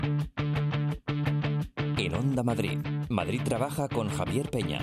En Onda Madrid, Madrid trabaja con Javier Peña.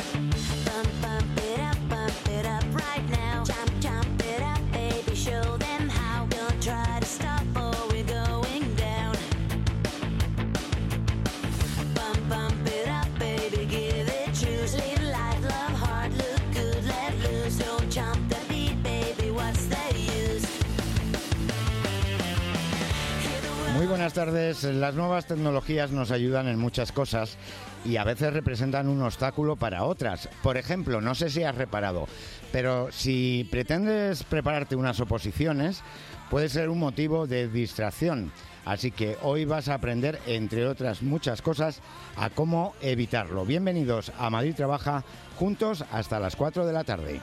Muy buenas tardes. Las nuevas tecnologías nos ayudan en muchas cosas y a veces representan un obstáculo para otras. Por ejemplo, no sé si has reparado, pero si pretendes prepararte unas oposiciones, puede ser un motivo de distracción. Así que hoy vas a aprender, entre otras muchas cosas, a cómo evitarlo. Bienvenidos a Madrid Trabaja, juntos hasta las 4 de la tarde.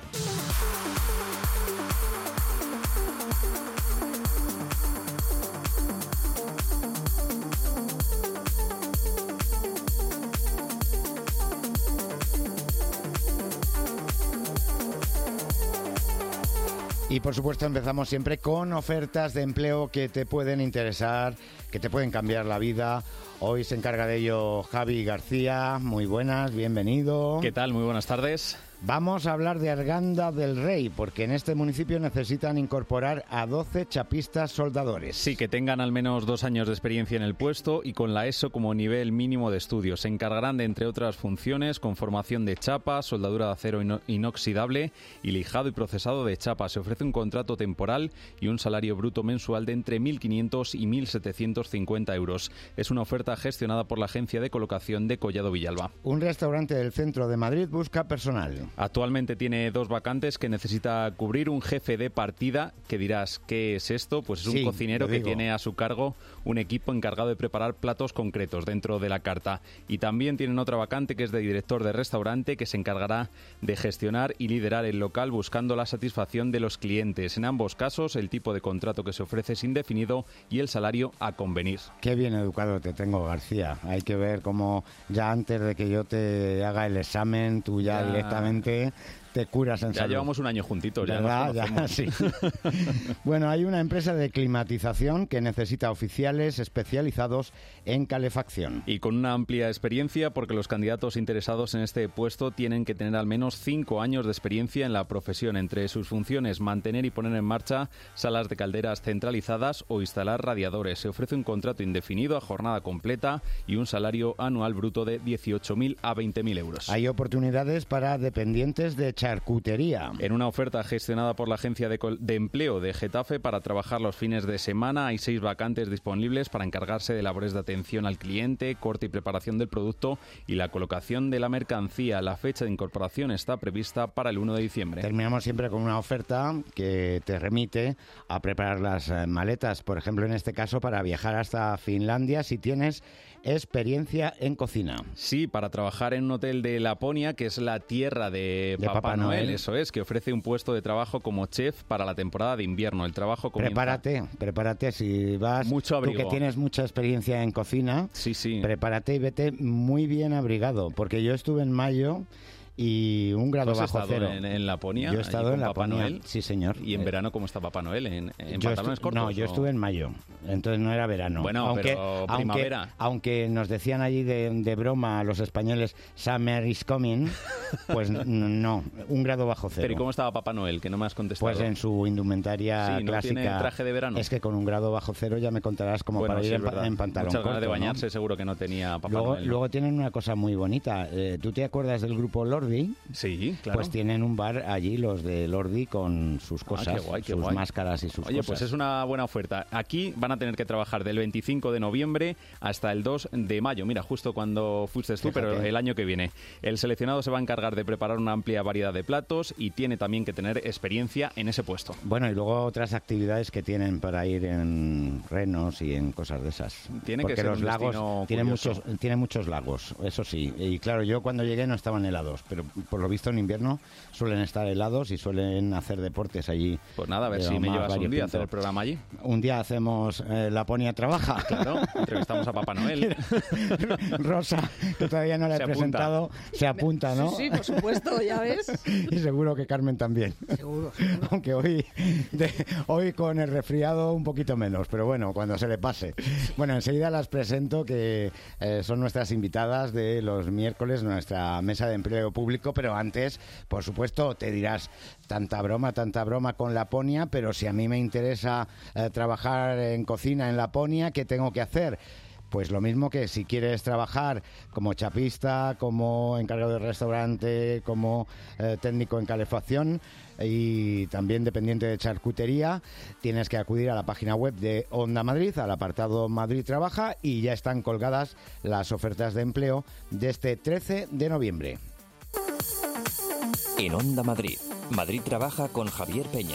Y por supuesto empezamos siempre con ofertas de empleo que te pueden interesar, que te pueden cambiar la vida. Hoy se encarga de ello Javi García. Muy buenas, bienvenido. ¿Qué tal? Muy buenas tardes. Vamos a hablar de Arganda del Rey, porque en este municipio necesitan incorporar a 12 chapistas soldadores. Sí, que tengan al menos 2 años de experiencia en el puesto y con la ESO como nivel mínimo de estudios. Se encargarán de, entre otras funciones, conformación de chapa, soldadura de acero inoxidable y lijado y procesado de chapa. Se ofrece un contrato temporal y un salario bruto mensual de entre 1.500 y 1.750 euros. Es una oferta gestionada por la agencia de colocación de Collado Villalba. Un restaurante del centro de Madrid busca personal. Actualmente tiene 2 vacantes que necesita cubrir. Un jefe de partida, que dirás, ¿qué es esto? Pues es un cocinero que tiene a su cargo un equipo encargado de preparar platos concretos dentro de la carta. Y también tienen otra vacante que es de director de restaurante, que se encargará de gestionar y liderar el local buscando la satisfacción de los clientes. En ambos casos, el tipo de contrato que se ofrece es indefinido y el salario a convenir. Qué bien educado te tengo, García. Hay que ver cómo ya antes de que yo te haga el examen, tú ya directamente te curas en salud. Ya llevamos un año juntitos, ya sí. Bueno, hay una empresa de climatización que necesita oficiales especializados en calefacción. Y con una amplia experiencia, porque los candidatos interesados en este puesto tienen que tener al menos 5 años de experiencia en la profesión. Entre sus funciones, mantener y poner en marcha salas de calderas centralizadas o instalar radiadores. Se ofrece un contrato indefinido a jornada completa y un salario anual bruto de 18.000 a 20.000 euros. Hay oportunidades para dependientes de charcutería. En una oferta gestionada por la Agencia de Empleo de Getafe para trabajar los fines de semana, hay 6 vacantes disponibles para encargarse de labores de atención al cliente, corte y preparación del producto y la colocación de la mercancía. La fecha de incorporación está prevista para el 1 de diciembre. Terminamos siempre con una oferta que te remite a preparar las maletas, por ejemplo, en este caso para viajar hasta Finlandia si tienes experiencia en cocina. Sí, para trabajar en un hotel de Laponia, que es la tierra de Papá Noel, eso es, que ofrece un puesto de trabajo como chef para la temporada de invierno. El trabajo comienza... Prepárate, si vas, mucho abrigo. Tú que tienes mucha experiencia en cocina, sí. Prepárate y vete muy bien abrigado, porque yo estuve en mayo y un grado bajo cero. ¿Has estado en Laponia? Yo he estado en Papá Laponia, Noel. Sí, señor. ¿Y en verano cómo está Papá Noel? ¿En pantalones cortos? No, yo estuve en mayo, entonces no era verano. Bueno, pero primavera. Aunque nos decían allí de broma a los españoles, Summer is coming, pues no, un grado bajo cero. ¿Pero y cómo estaba Papá Noel? Que no me has contestado. Pues en su indumentaria ¿no clásica. tiene traje de verano? Es que con un grado bajo cero ya me contarás como para ir en pantalón Muchas corto, ganas de bañarse, ¿no? Seguro que no tenía Papá Noel. Luego tienen una cosa muy bonita. ¿Tú te acuerdas del grupo Lordi? Sí, claro. Pues tienen un bar allí, los de Lordi, con sus cosas, qué guay. máscaras y sus cosas. Oye, pues es una buena oferta. Aquí van a tener que trabajar del 25 de noviembre hasta el 2 de mayo. Mira, justo cuando fuiste tú, Fíjate. Pero el año que viene. El seleccionado se va a encargar de preparar una amplia variedad de platos y tiene también que tener experiencia en ese puesto. Bueno, y luego otras actividades que tienen para ir en renos y en cosas de esas. Porque los lagos tienen muchos lagos, eso sí. Y claro, yo cuando llegué no estaban helados, pero pero por lo visto en invierno suelen estar helados y suelen hacer deportes allí. Pues nada, a ver si me llevas un día a hacer el programa allí. Un día hacemos Laponia Trabaja. Claro, entrevistamos a Papá Noel. Rosa, que todavía no la he presentado, se apunta, ¿no? Sí, por supuesto, ya ves. Y seguro que Carmen también. Seguro. Aunque hoy con el resfriado un poquito menos, pero bueno, cuando se le pase. Bueno, enseguida las presento, que son nuestras invitadas de los miércoles, nuestra mesa de empleo público, pero antes, por supuesto, te dirás tanta broma con Laponia, pero si a mí me interesa trabajar en cocina en Laponia, ¿qué tengo que hacer? Pues lo mismo que si quieres trabajar como chapista, como encargado de restaurante, como técnico en calefacción y también dependiente de charcutería, tienes que acudir a la página web de Onda Madrid, al apartado Madrid Trabaja, y ya están colgadas las ofertas de empleo de este 13 de noviembre. En Onda Madrid, Madrid Trabaja con Javier Peña.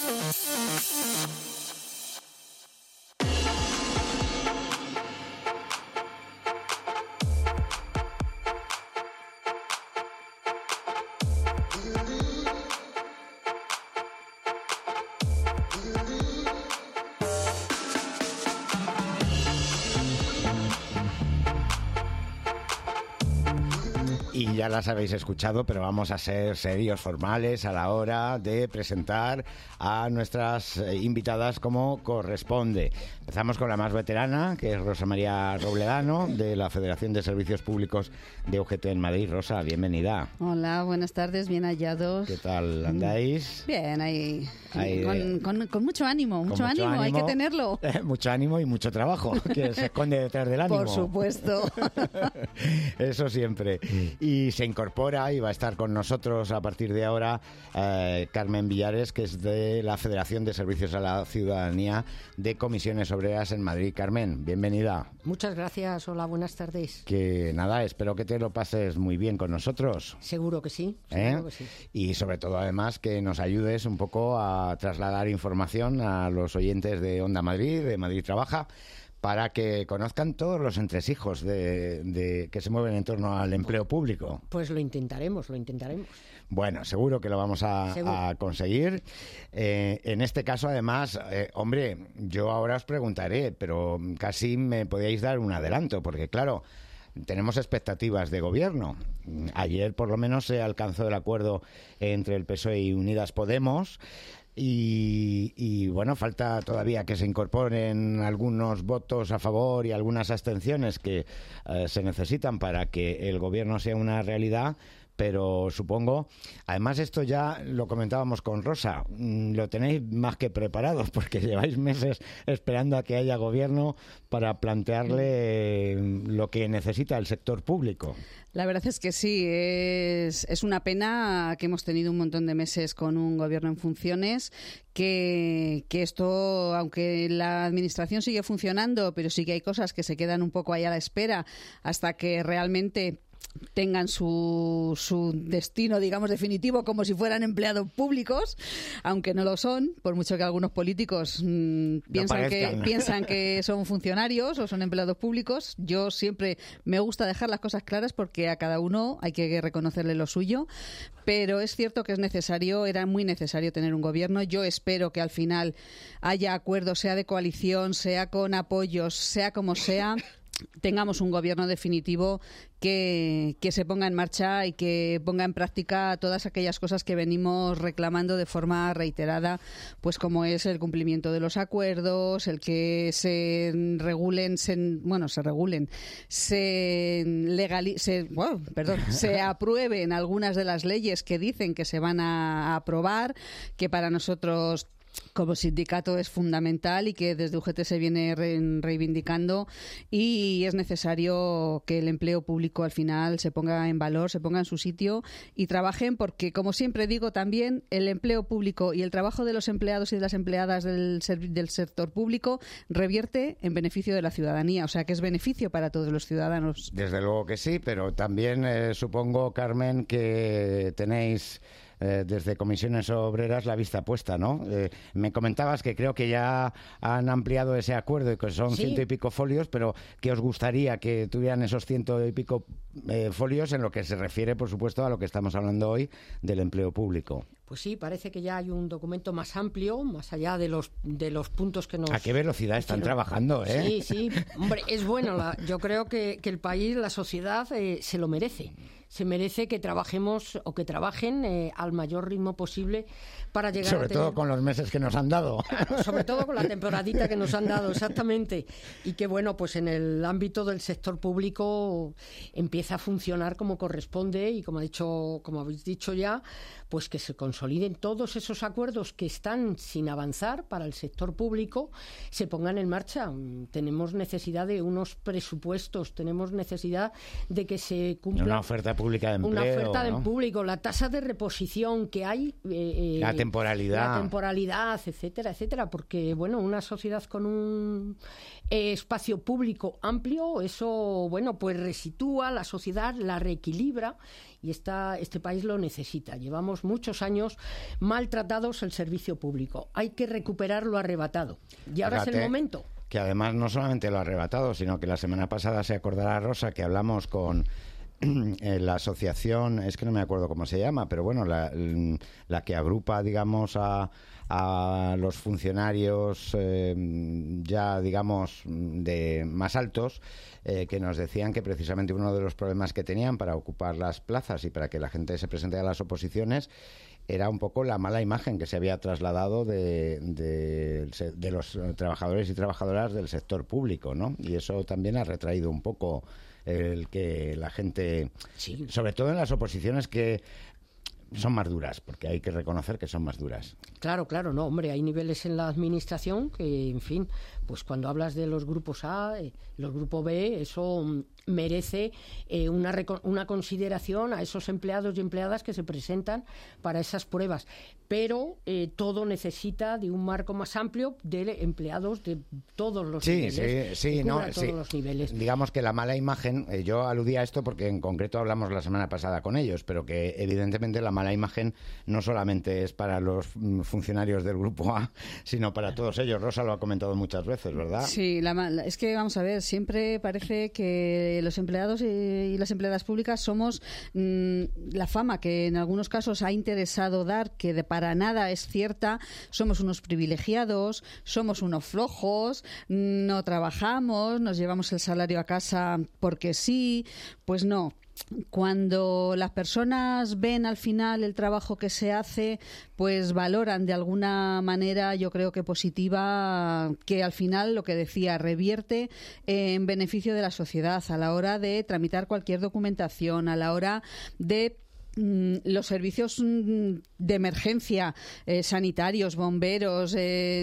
Y ya las habéis escuchado, pero vamos a ser serios, formales a la hora de presentar a nuestras invitadas como corresponde. Empezamos con la más veterana, que es Rosa María Robledano, de la Federación de Servicios Públicos de UGT en Madrid. Rosa, bienvenida. Hola, buenas tardes, bien hallados. ¿Qué tal andáis? Bien, ahí con mucho ánimo, mucho ánimo, hay que tenerlo. Mucho ánimo y mucho trabajo, que se esconde detrás del ánimo. Por supuesto. Eso siempre. Y se incorpora y va a estar con nosotros a partir de ahora Carmen Villares, que es de la Federación de Servicios a la Ciudadanía de Comisiones Obreras en Madrid. Carmen, bienvenida. Muchas gracias, hola, buenas tardes. Que nada, espero que te lo pases muy bien con nosotros. Seguro que sí, seguro que sí. Y sobre todo, además, que nos ayudes un poco a trasladar información a los oyentes de Onda Madrid, de Madrid Trabaja, para que conozcan todos los entresijos que se mueven en torno al empleo público. Pues lo intentaremos. Bueno, seguro que lo vamos a conseguir. En este caso, además, hombre, yo ahora os preguntaré, pero casi me podíais dar un adelanto, porque claro, tenemos expectativas de gobierno. Ayer, por lo menos, se alcanzó el acuerdo entre el PSOE y Unidas Podemos. Y bueno, falta todavía que se incorporen algunos votos a favor y algunas abstenciones que se necesitan para que el gobierno sea una realidad. Pero supongo, además esto ya lo comentábamos con Rosa, lo tenéis más que preparados porque lleváis meses esperando a que haya gobierno para plantearle lo que necesita el sector público. La verdad es que sí, es una pena que hemos tenido un montón de meses con un gobierno en funciones, que esto, aunque la administración sigue funcionando, pero sí que hay cosas que se quedan un poco ahí a la espera hasta que realmente tengan su destino, digamos, definitivo, como si fueran empleados públicos, aunque no lo son, por mucho que algunos políticos piensan que son funcionarios o son empleados públicos. Yo siempre me gusta dejar las cosas claras porque a cada uno hay que reconocerle lo suyo, pero es cierto que era muy necesario tener un gobierno. Yo espero que al final haya acuerdos, sea de coalición, sea con apoyos, sea como sea, tengamos un gobierno definitivo que se ponga en marcha y que ponga en práctica todas aquellas cosas que venimos reclamando de forma reiterada, pues como es el cumplimiento de los acuerdos, el que se aprueben algunas de las leyes que dicen que se van a aprobar, que para nosotros como sindicato es fundamental y que desde UGT se viene reivindicando, y es necesario que el empleo público al final se ponga en valor, se ponga en su sitio y trabajen, porque como siempre digo también, el empleo público y el trabajo de los empleados y de las empleadas del sector público revierte en beneficio de la ciudadanía, o sea que es beneficio para todos los ciudadanos. Desde luego que sí, pero también supongo, Carmen, que tenéis desde Comisiones Obreras la vista puesta, ¿no? Me comentabas que creo que ya han ampliado ese acuerdo y que son 100 y pico folios, pero que os gustaría que tuvieran esos 100 y pico folios en lo que se refiere, por supuesto, a lo que estamos hablando hoy del empleo público. Pues sí, parece que ya hay un documento más amplio, más allá de los puntos que nos... ¿A qué velocidad están trabajando, eh? Sí, hombre, es bueno. Yo creo que el país, la sociedad, se lo merece. Se merece que trabajemos o que trabajen al mayor ritmo posible para llegar sobre todo con los meses que nos han dado. Sobre todo con la temporadita que nos han dado, exactamente. Y que, bueno, pues en el ámbito del sector público empieza a funcionar como corresponde y, como habéis dicho ya, pues que se consoliden todos esos acuerdos que están sin avanzar para el sector público, se pongan en marcha. Tenemos necesidad de unos presupuestos, tenemos necesidad de que se cumpla una oferta pública de empleo. Una oferta ¿no? de público, la tasa de reposición que hay. La temporalidad, etcétera, etcétera. Porque, bueno, una sociedad con un espacio público amplio, eso, bueno, pues resitúa la sociedad, la reequilibra. Y este país lo necesita. Llevamos muchos años maltratados el servicio público. Hay que recuperar lo arrebatado. Y ahora es el momento. Que además no solamente lo arrebatado, sino que la semana pasada se acordará Rosa que hablamos con la asociación, es que no me acuerdo cómo se llama, pero bueno, la que agrupa, digamos, a los funcionarios ya, digamos, de más altos, que nos decían que precisamente uno de los problemas que tenían para ocupar las plazas y para que la gente se presente a las oposiciones era un poco la mala imagen que se había trasladado de los trabajadores y trabajadoras del sector público, ¿no? Y eso también ha retraído un poco el que la gente, sí, sobre todo en las oposiciones que son más duras, porque hay que reconocer que son más duras. Claro, no, hombre, hay niveles en la administración que, en fin, pues cuando hablas de los grupos A, los grupos B, eso merece una consideración a esos empleados y empleadas que se presentan para esas pruebas. Pero todo necesita de un marco más amplio de empleados de todos los niveles. Los niveles. Digamos que la mala imagen, yo aludía a esto porque en concreto hablamos la semana pasada con ellos, pero que evidentemente la mala imagen no solamente es para los funcionarios del grupo A, sino para todos ellos. Rosa lo ha comentado muchas veces, ¿verdad? Sí, es que vamos a ver, siempre parece que los empleados y las empleadas públicas somos la fama que en algunos casos ha interesado dar, que para nada es cierta. Somos unos privilegiados, somos unos flojos, no trabajamos, nos llevamos el salario a casa porque sí. Pues no. Cuando las personas ven al final el trabajo que se hace, pues valoran de alguna manera, yo creo que positiva, que al final, lo que decía, revierte en beneficio de la sociedad a la hora de tramitar cualquier documentación, a la hora de los servicios de emergencia, sanitarios, bomberos,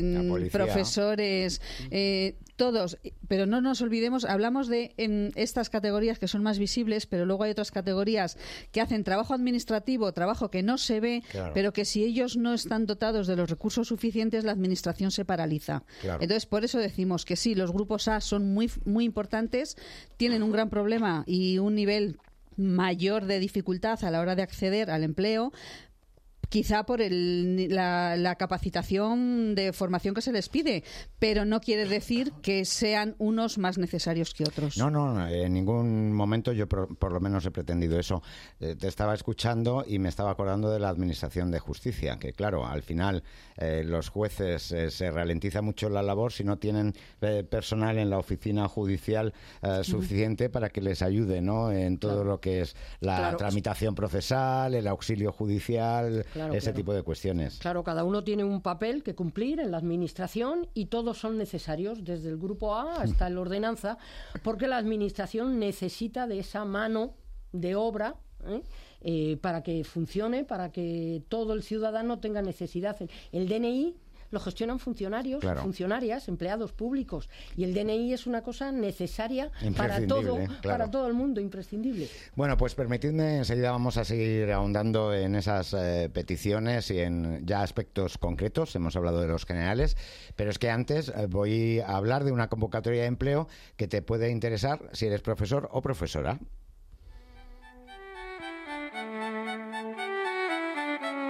profesores, todos. Pero no nos olvidemos, hablamos de estas categorías que son más visibles, pero luego hay otras categorías que hacen trabajo administrativo, trabajo que no se ve, claro, pero que si ellos no están dotados de los recursos suficientes, la administración se paraliza. Claro. Entonces, por eso decimos que sí, los grupos A son muy, muy importantes, tienen un gran problema y un nivel mayor de dificultad a la hora de acceder al empleo, quizá por la capacitación de formación que se les pide, pero no quiere decir que sean unos más necesarios que otros. No, en ningún momento yo por lo menos he pretendido eso. Te estaba escuchando y me estaba acordando de la Administración de Justicia, que claro, al final los jueces se ralentiza mucho la labor si no tienen personal en la oficina judicial suficiente para que les ayude, ¿no?, en todo lo que es la tramitación procesal, el auxilio judicial, ese tipo de cuestiones. Claro, cada uno tiene un papel que cumplir en la administración y todos son necesarios, desde el grupo A hasta la ordenanza, porque la administración necesita de esa mano de obra para que funcione, para que todo el ciudadano tenga necesidad. El DNI lo gestionan funcionarios, funcionarias, empleados públicos, y el DNI es una cosa necesaria para todo el mundo, imprescindible. Bueno, pues permitidme, enseguida vamos a seguir ahondando en esas peticiones y en ya aspectos concretos. Hemos hablado de los generales, pero es que antes voy a hablar de una convocatoria de empleo que te puede interesar si eres profesor o profesora.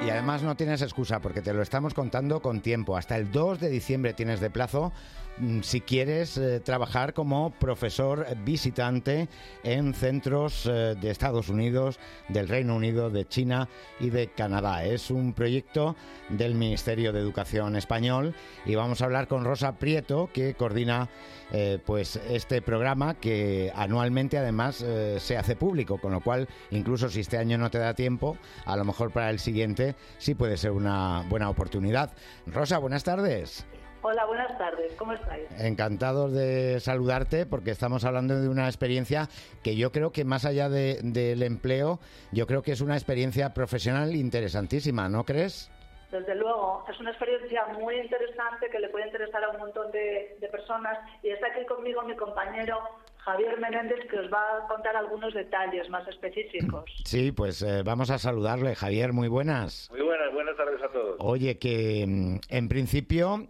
Y además no tienes excusa porque te lo estamos contando con tiempo. Hasta el 2 de diciembre tienes de plazo si quieres trabajar como profesor visitante en centros de Estados Unidos, del Reino Unido, de China y de Canadá. Es un proyecto del Ministerio de Educación español y vamos a hablar con Rosa Prieto, que coordina pues este programa, que anualmente además se hace público, con lo cual incluso si este año no te da tiempo, a lo mejor para el siguiente sí puede ser una buena oportunidad. Rosa, buenas tardes. Hola, buenas tardes. ¿Cómo estáis? Encantados de saludarte porque estamos hablando de una experiencia que yo creo que más allá del empleo, yo creo que es una experiencia profesional interesantísima, ¿no crees? Desde luego, es una experiencia muy interesante que le puede interesar a un montón de personas y está aquí conmigo mi compañero Javier Menéndez, que os va a contar algunos detalles más específicos. Sí, pues vamos a saludarle. Javier, muy buenas. Muy buenas tardes a todos. Oye, que en principio,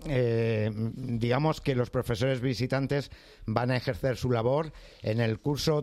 digamos que los profesores visitantes van a ejercer su labor en el curso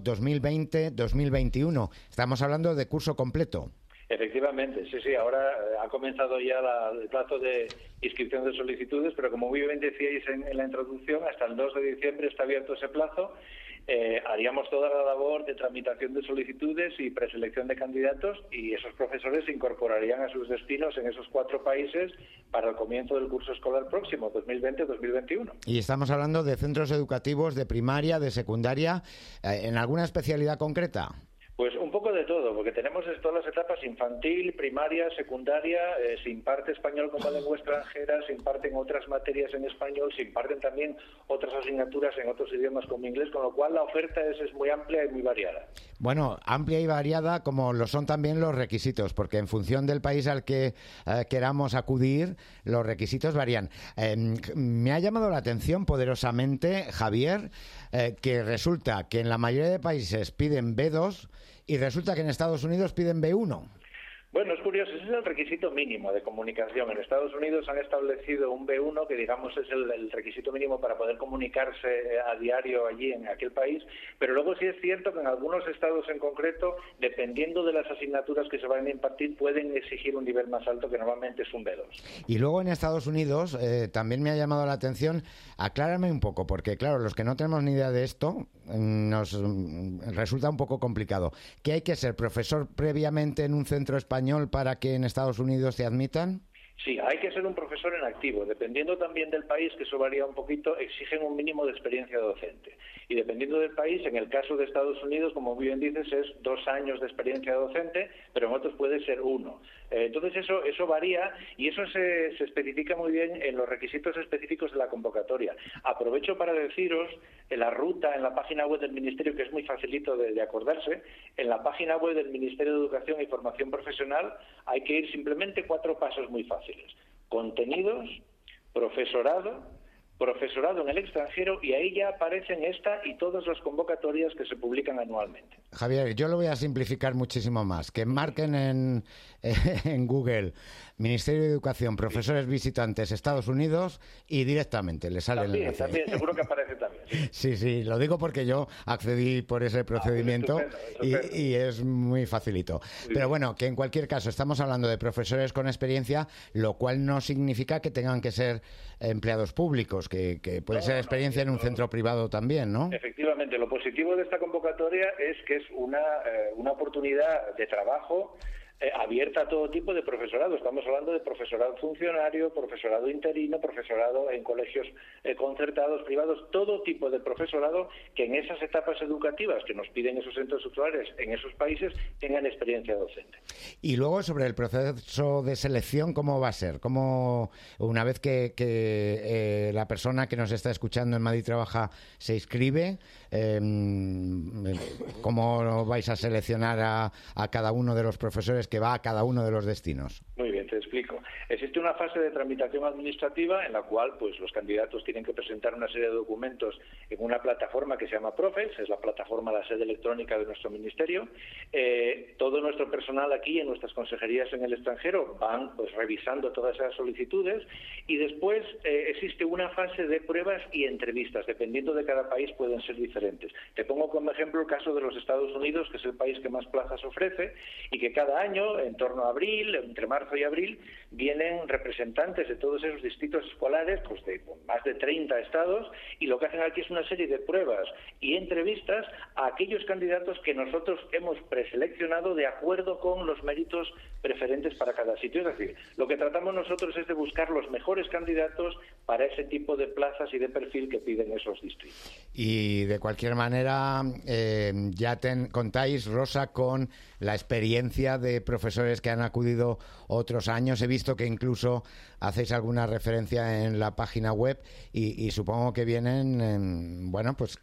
2020-2021. Estamos hablando de curso completo. Efectivamente, sí, ahora ha comenzado ya el plazo de inscripción de solicitudes, pero como muy bien decíais en la introducción, hasta el 2 de diciembre está abierto ese plazo. Haríamos toda la labor de tramitación de solicitudes y preselección de candidatos y esos profesores se incorporarían a sus destinos en esos 4 países para el comienzo del curso escolar próximo, 2020-2021. Y estamos hablando de centros educativos de primaria, de secundaria, ¿en alguna especialidad concreta? Pues un poco de todo, porque tenemos todas las etapas: infantil, primaria, secundaria, se imparte español como lengua extranjera, se imparten otras materias en español, se imparten también otras asignaturas en otros idiomas como inglés, con lo cual la oferta es muy amplia y muy variada. Bueno, amplia y variada como lo son también los requisitos, porque en función del país al que queramos acudir, los requisitos varían. Me ha llamado la atención poderosamente, Javier, que resulta que en la mayoría de países piden B2 y resulta que en Estados Unidos piden B1. Bueno, es curioso, ese es el requisito mínimo de comunicación. En Estados Unidos han establecido un B1, que digamos es el requisito mínimo para poder comunicarse a diario allí en aquel país, pero luego sí es cierto que en algunos estados en concreto, dependiendo de las asignaturas que se vayan a impartir, pueden exigir un nivel más alto, que normalmente es un B2. Y luego en Estados Unidos también me ha llamado la atención, aclárame un poco, porque claro, los que no tenemos ni idea de esto, nos resulta un poco complicado. ¿Que hay que ser profesor previamente en un centro español para que en Estados Unidos te admitan? Sí, hay que ser un profesor en activo. Dependiendo también del país, que eso varía un poquito, exigen un mínimo de experiencia docente. Y dependiendo del país, en el caso de Estados Unidos, como muy bien dices, es 2 años de experiencia docente, pero en otros puede ser 1. Entonces eso varía y eso se especifica muy bien en los requisitos específicos de la convocatoria. Aprovecho para deciros en la ruta, en la página web del Ministerio, que es muy facilito de acordarse, en la página web del Ministerio de Educación y Formación Profesional hay que ir simplemente 4 pasos muy fáciles. Contenidos, profesorado en el extranjero, y ahí ya aparecen esta y todas las convocatorias que se publican anualmente. Javier, yo lo voy a simplificar muchísimo más. Que marquen en Google Ministerio de Educación, profesores visitantes Estados Unidos y directamente le sale el enlace. También, seguro que aparece también. Sí, lo digo porque yo accedí por ese procedimiento y es muy facilito. Pero bueno, que en cualquier caso estamos hablando de profesores con experiencia, lo cual no significa que tengan que ser empleados públicos, que puede ser experiencia en un centro privado también, ¿no? Efectivamente, lo positivo de esta convocatoria es que es una oportunidad de trabajo abierta a todo tipo de profesorado. Estamos hablando de profesorado funcionario, profesorado interino, profesorado en colegios concertados, privados, todo tipo de profesorado que en esas etapas educativas que nos piden esos centros escolares en esos países tengan experiencia docente. Y luego sobre el proceso de selección, ¿cómo va a ser? ¿Cómo, una vez que la persona que nos está escuchando en Madrid Trabaja se inscribe, cómo vais a seleccionar a cada uno de los profesores que va a cada uno de los destinos? Muy bien, te explico. Existe una fase de tramitación administrativa en la cual pues los candidatos tienen que presentar una serie de documentos en una plataforma que se llama Profes, es la plataforma, la sede electrónica de nuestro ministerio. Todo nuestro personal aquí en nuestras consejerías en el extranjero van pues revisando todas esas solicitudes y después existe una fase de pruebas y entrevistas, dependiendo de cada país pueden ser diferentes. Te pongo como ejemplo el caso de los Estados Unidos, que es el país que más plazas ofrece y que cada año, en torno a abril, entre marzo y abril, vienen representantes de todos esos distritos escolares, pues de más de 30 estados, y lo que hacen aquí es una serie de pruebas y entrevistas a aquellos candidatos que nosotros hemos preseleccionado de acuerdo con los méritos preferentes para cada sitio. Es decir, lo que tratamos nosotros es de buscar los mejores candidatos para ese tipo de plazas y de perfil que piden esos distritos. Y de cualquier manera, ya contáis, Rosa, con la experiencia de profesores que han acudido otros años. He visto que incluso hacéis alguna referencia en la página web y supongo que vienen, bueno, pues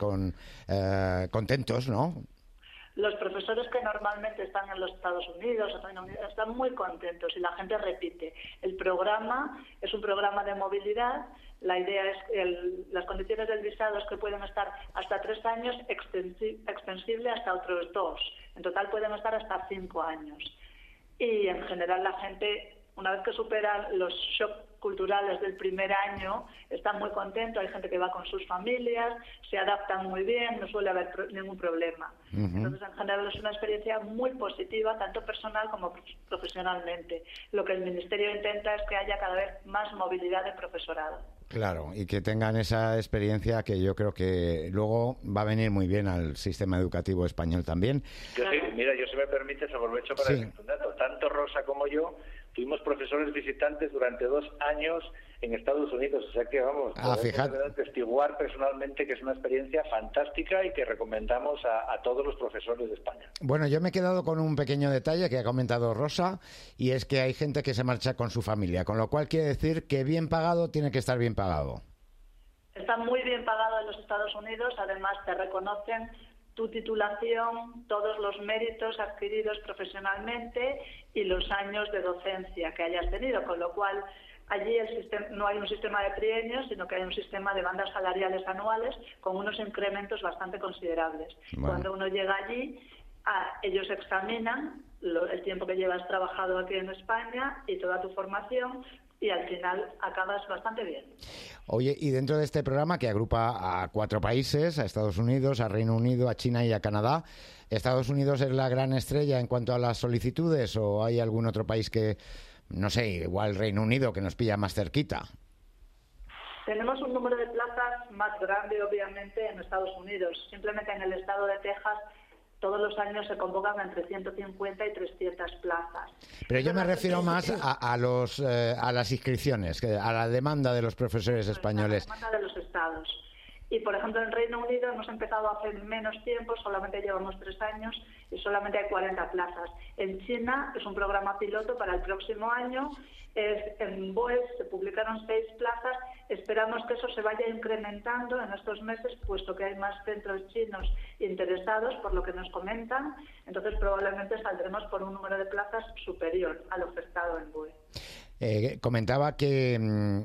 contentos, ¿no? Los profesores que normalmente están en los Estados Unidos o Reino Unido están muy contentos y la gente repite. El programa es un programa de movilidad. La idea es las condiciones del visado es que pueden estar hasta 3 años, extensible hasta otros 2. En total pueden estar hasta 5 años. Y en general la gente, una vez que superan los shocks culturales del primer año, están muy contentos. Hay gente que va con sus familias, se adaptan muy bien, no suele haber ningún problema. Entonces, en general es una experiencia muy positiva, tanto personal como profesionalmente. Lo que el Ministerio intenta es que haya cada vez más movilidad de profesorado. Claro, y que tengan esa experiencia que yo creo que luego va a venir muy bien al sistema educativo español también. Mira, yo si me permites aprovecho para decir un dato. Tanto Rosa como yo fuimos profesores visitantes durante 2 años en Estados Unidos, o sea que vamos, podemos testiguar personalmente que es una experiencia fantástica y que recomendamos a todos los profesores de España. Bueno, yo me he quedado con un pequeño detalle que ha comentado Rosa, y es que hay gente que se marcha con su familia, con lo cual quiere decir que bien pagado tiene que estar bien pagado. Está muy bien pagado en los Estados Unidos, además te reconocen tu titulación, todos los méritos adquiridos profesionalmente y los años de docencia que hayas tenido, con lo cual allí no hay un sistema de trienios, sino que hay un sistema de bandas salariales anuales con unos incrementos bastante considerables. Bueno. Cuando uno llega allí, ellos examinan el tiempo que llevas trabajado aquí en España y toda tu formación, y al final acabas bastante bien. Oye, y dentro de este programa que agrupa a 4 países, a Estados Unidos, a Reino Unido, a China y a Canadá, ¿Estados Unidos es la gran estrella en cuanto a las solicitudes o hay algún otro país que, no sé, igual Reino Unido, que nos pilla más cerquita? Tenemos un número de plazas más grande, obviamente, en Estados Unidos. Simplemente en el estado de Texas todos los años se convocan entre 150 y 300 plazas. Pero yo me refiero más a las inscripciones, a la demanda de los profesores españoles. A la demanda de los estados. Y, por ejemplo, en Reino Unido hemos empezado hace menos tiempo, solamente llevamos 3 años y solamente hay 40 plazas. En China es un programa piloto para el próximo año. En BOES se publicaron 6 plazas. Esperamos que eso se vaya incrementando en estos meses, puesto que hay más centros chinos interesados, por lo que nos comentan. Entonces, probablemente saldremos por un número de plazas superior al ofertado en BOE. Comentaba que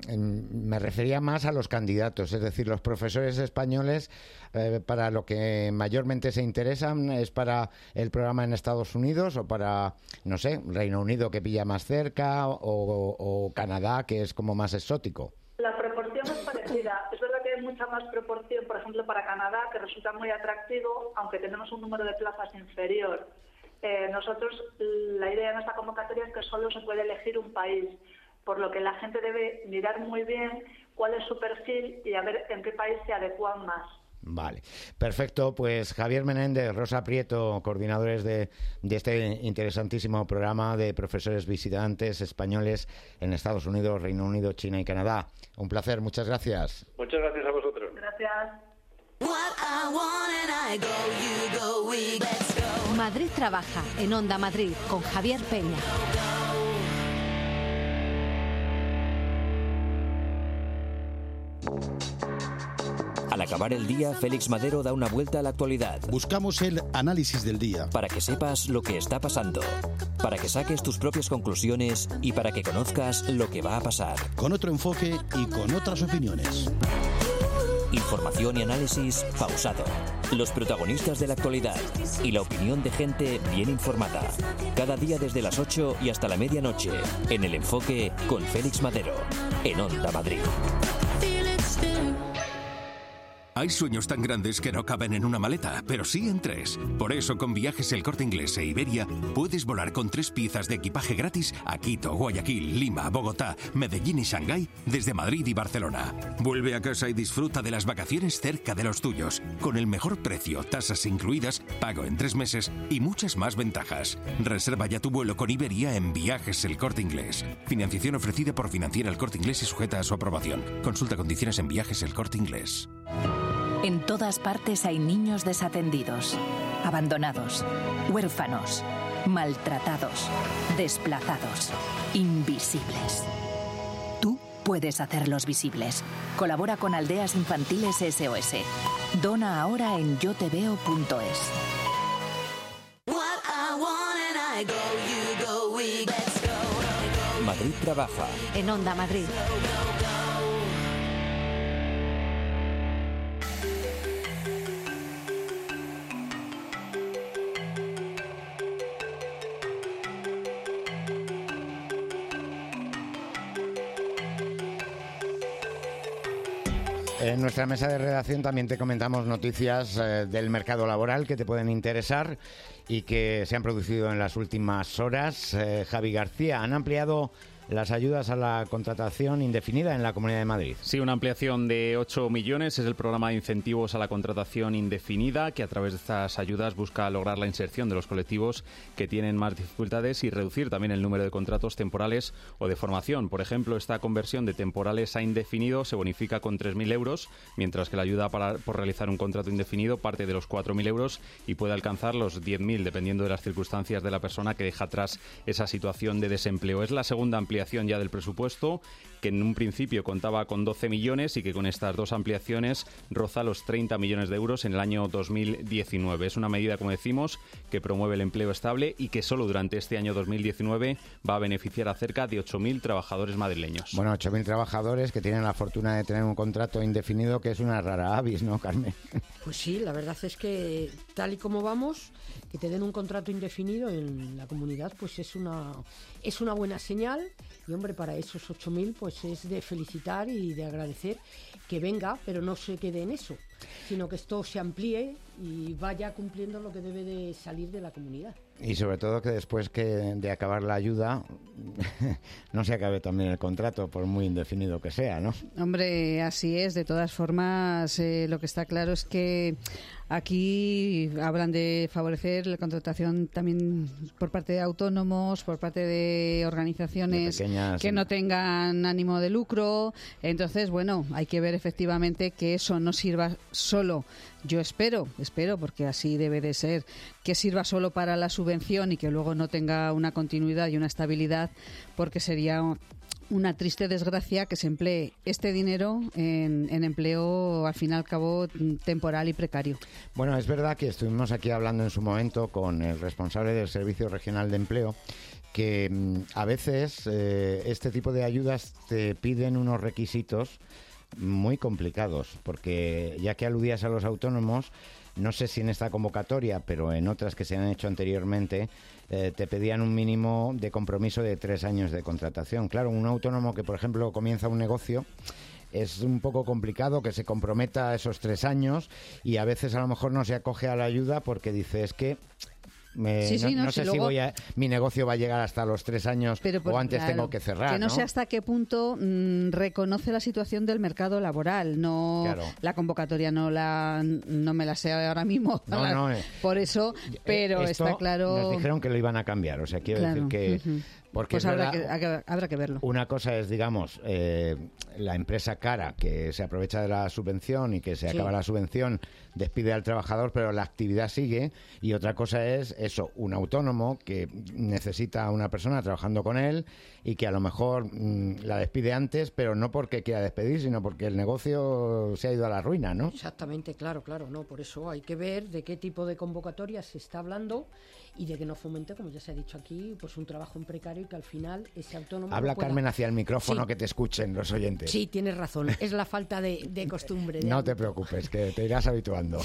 me refería más a los candidatos, es decir, los profesores españoles para lo que mayormente se interesan es para el programa en Estados Unidos o para, no sé, Reino Unido que pilla más cerca o Canadá que es como más exótico. La proporción es parecida. Es verdad que hay mucha más proporción, por ejemplo, para Canadá, que resulta muy atractivo, aunque tenemos un número de plazas inferior. Nosotros, la idea de nuestra convocatoria es que solo se puede elegir un país, por lo que la gente debe mirar muy bien cuál es su perfil y a ver en qué país se adecuan más. Vale, perfecto. Pues Javier Menéndez, Rosa Prieto, coordinadores de este interesantísimo programa de profesores visitantes españoles en Estados Unidos, Reino Unido, China y Canadá. Un placer, muchas gracias. Muchas gracias a vosotros. Gracias. Madrid trabaja en Onda Madrid con Javier Peña. Al acabar el día, Félix Madero da una vuelta a la actualidad. Buscamos el análisis del día. Para que sepas lo que está pasando, para que saques tus propias conclusiones y para que conozcas lo que va a pasar. Con otro enfoque y con otras opiniones. Información y análisis pausado. Los protagonistas de la actualidad y la opinión de gente bien informada. Cada día desde las 8 y hasta la medianoche. En El Enfoque con Félix Madero. En Onda Madrid. Hay sueños tan grandes que no caben en una maleta, pero sí en 3. Por eso, con Viajes El Corte Inglés e Iberia, puedes volar con 3 piezas de equipaje gratis a Quito, Guayaquil, Lima, Bogotá, Medellín y Shanghái desde Madrid y Barcelona. Vuelve a casa y disfruta de las vacaciones cerca de los tuyos, con el mejor precio, tasas incluidas, pago en 3 meses y muchas más ventajas. Reserva ya tu vuelo con Iberia en Viajes El Corte Inglés. Financiación ofrecida por Financiera El Corte Inglés y sujeta a su aprobación. Consulta condiciones en Viajes El Corte Inglés. En todas partes hay niños desatendidos, abandonados, huérfanos, maltratados, desplazados, invisibles. Tú puedes hacerlos visibles. Colabora con Aldeas Infantiles SOS. Dona ahora en yoteveo.es. Madrid trabaja. En Onda Madrid. En nuestra mesa de redacción también te comentamos noticias del mercado laboral que te pueden interesar y que se han producido en las últimas horas. Javi García, han ampliado las ayudas a la contratación indefinida en la Comunidad de Madrid. Sí, una ampliación de 8 millones es el programa de incentivos a la contratación indefinida, que a través de estas ayudas busca lograr la inserción de los colectivos que tienen más dificultades y reducir también el número de contratos temporales o de formación. Por ejemplo, esta conversión de temporales a indefinido se bonifica con 3.000 euros, mientras que la ayuda por realizar un contrato indefinido parte de los 4.000 euros y puede alcanzar los 10.000, dependiendo de las circunstancias de la persona que deja atrás esa situación de desempleo. Es la segunda ampliación ya del presupuesto, que en un principio contaba con 12 millones y que con estas dos ampliaciones roza los 30 millones de euros en el año 2019. Es una medida, como decimos, que promueve el empleo estable y que solo durante este año 2019 va a beneficiar a cerca de 8.000 trabajadores madrileños. Bueno, 8.000 trabajadores que tienen la fortuna de tener un contrato indefinido, que es una rara avis, ¿no, Carmen? Pues sí, la verdad es que tal y como vamos, que te den un contrato indefinido en la comunidad, pues es una buena señal. Y hombre, para esos 8.000 pues es de felicitar y de agradecer que venga, pero no se quede en eso, sino que esto se amplíe y vaya cumpliendo lo que debe de salir de la comunidad. Y sobre todo que después de acabar la ayuda no se acabe también el contrato, por muy indefinido que sea, ¿no? Hombre, así es. De todas formas, lo que está claro es que aquí hablan de favorecer la contratación también por parte de autónomos, por parte de organizaciones que no tengan ánimo de lucro. Entonces, bueno, hay que ver efectivamente que eso no sirva solo. Yo espero, porque así debe de ser, que sirva solo para la subvención y que luego no tenga una continuidad y una estabilidad, porque sería una triste desgracia que se emplee este dinero en empleo, al fin y al cabo, temporal y precario. Bueno, es verdad que estuvimos aquí hablando en su momento con el responsable del Servicio Regional de Empleo, que a veces este tipo de ayudas te piden unos requisitos muy complicados, porque ya que aludías a los autónomos, no sé si en esta convocatoria, pero en otras que se han hecho anteriormente, te pedían un mínimo de compromiso de 3 años de contratación. Claro, un autónomo que, por ejemplo, comienza un negocio, es un poco complicado que se comprometa a esos 3 años y a veces a lo mejor no se acoge a la ayuda porque dice, es que no sé si mi negocio va a llegar hasta los 3 años o antes claro, tengo que cerrar. Que no sé hasta qué punto reconoce la situación del mercado laboral. No, claro. La convocatoria no me la sé ahora mismo. Por eso, pero está claro. Nos dijeron que lo iban a cambiar, o sea, quiero decir que Porque pues habrá que verlo. Una cosa es, digamos, la empresa cara que se aprovecha de la subvención y que se acaba la subvención, despide al trabajador, pero la actividad sigue. Y otra cosa es eso, un autónomo que necesita a una persona trabajando con él y que a lo mejor la despide antes, pero no porque quiera despedir, sino porque el negocio se ha ido a la ruina, ¿no? Exactamente, claro, no. Por eso hay que ver de qué tipo de convocatorias se está hablando y de que no fomente, como ya se ha dicho aquí, pues un trabajo en precario y que al final ese autónomo... Habla, Carmen, hacia el micrófono, que te escuchen los oyentes. Sí, tienes razón, es la falta de costumbre. No te preocupes, que te irás habituando.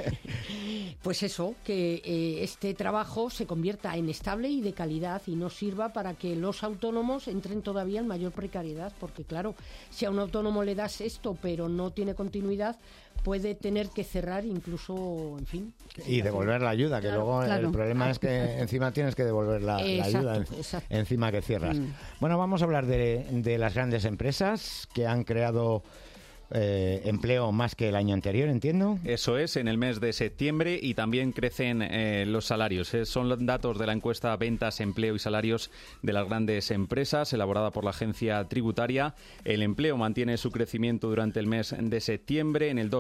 Pues eso, que este trabajo se convierta en estable y de calidad y no sirva para que los autónomos entren todavía en mayor precariedad, porque claro, si a un autónomo le das esto pero no tiene continuidad, puede tener que cerrar incluso, en fin. Y devolver la ayuda, que luego el problema es que encima tienes que devolver la ayuda encima que cierras. Bueno, vamos a hablar de las grandes empresas que han creado empleo más que el año anterior, entiendo. Eso es, en el mes de septiembre, y también crecen los salarios. Son los datos de la encuesta Ventas, Empleo y Salarios de las grandes empresas, elaborada por la agencia tributaria. El empleo mantiene su crecimiento durante el mes de septiembre en el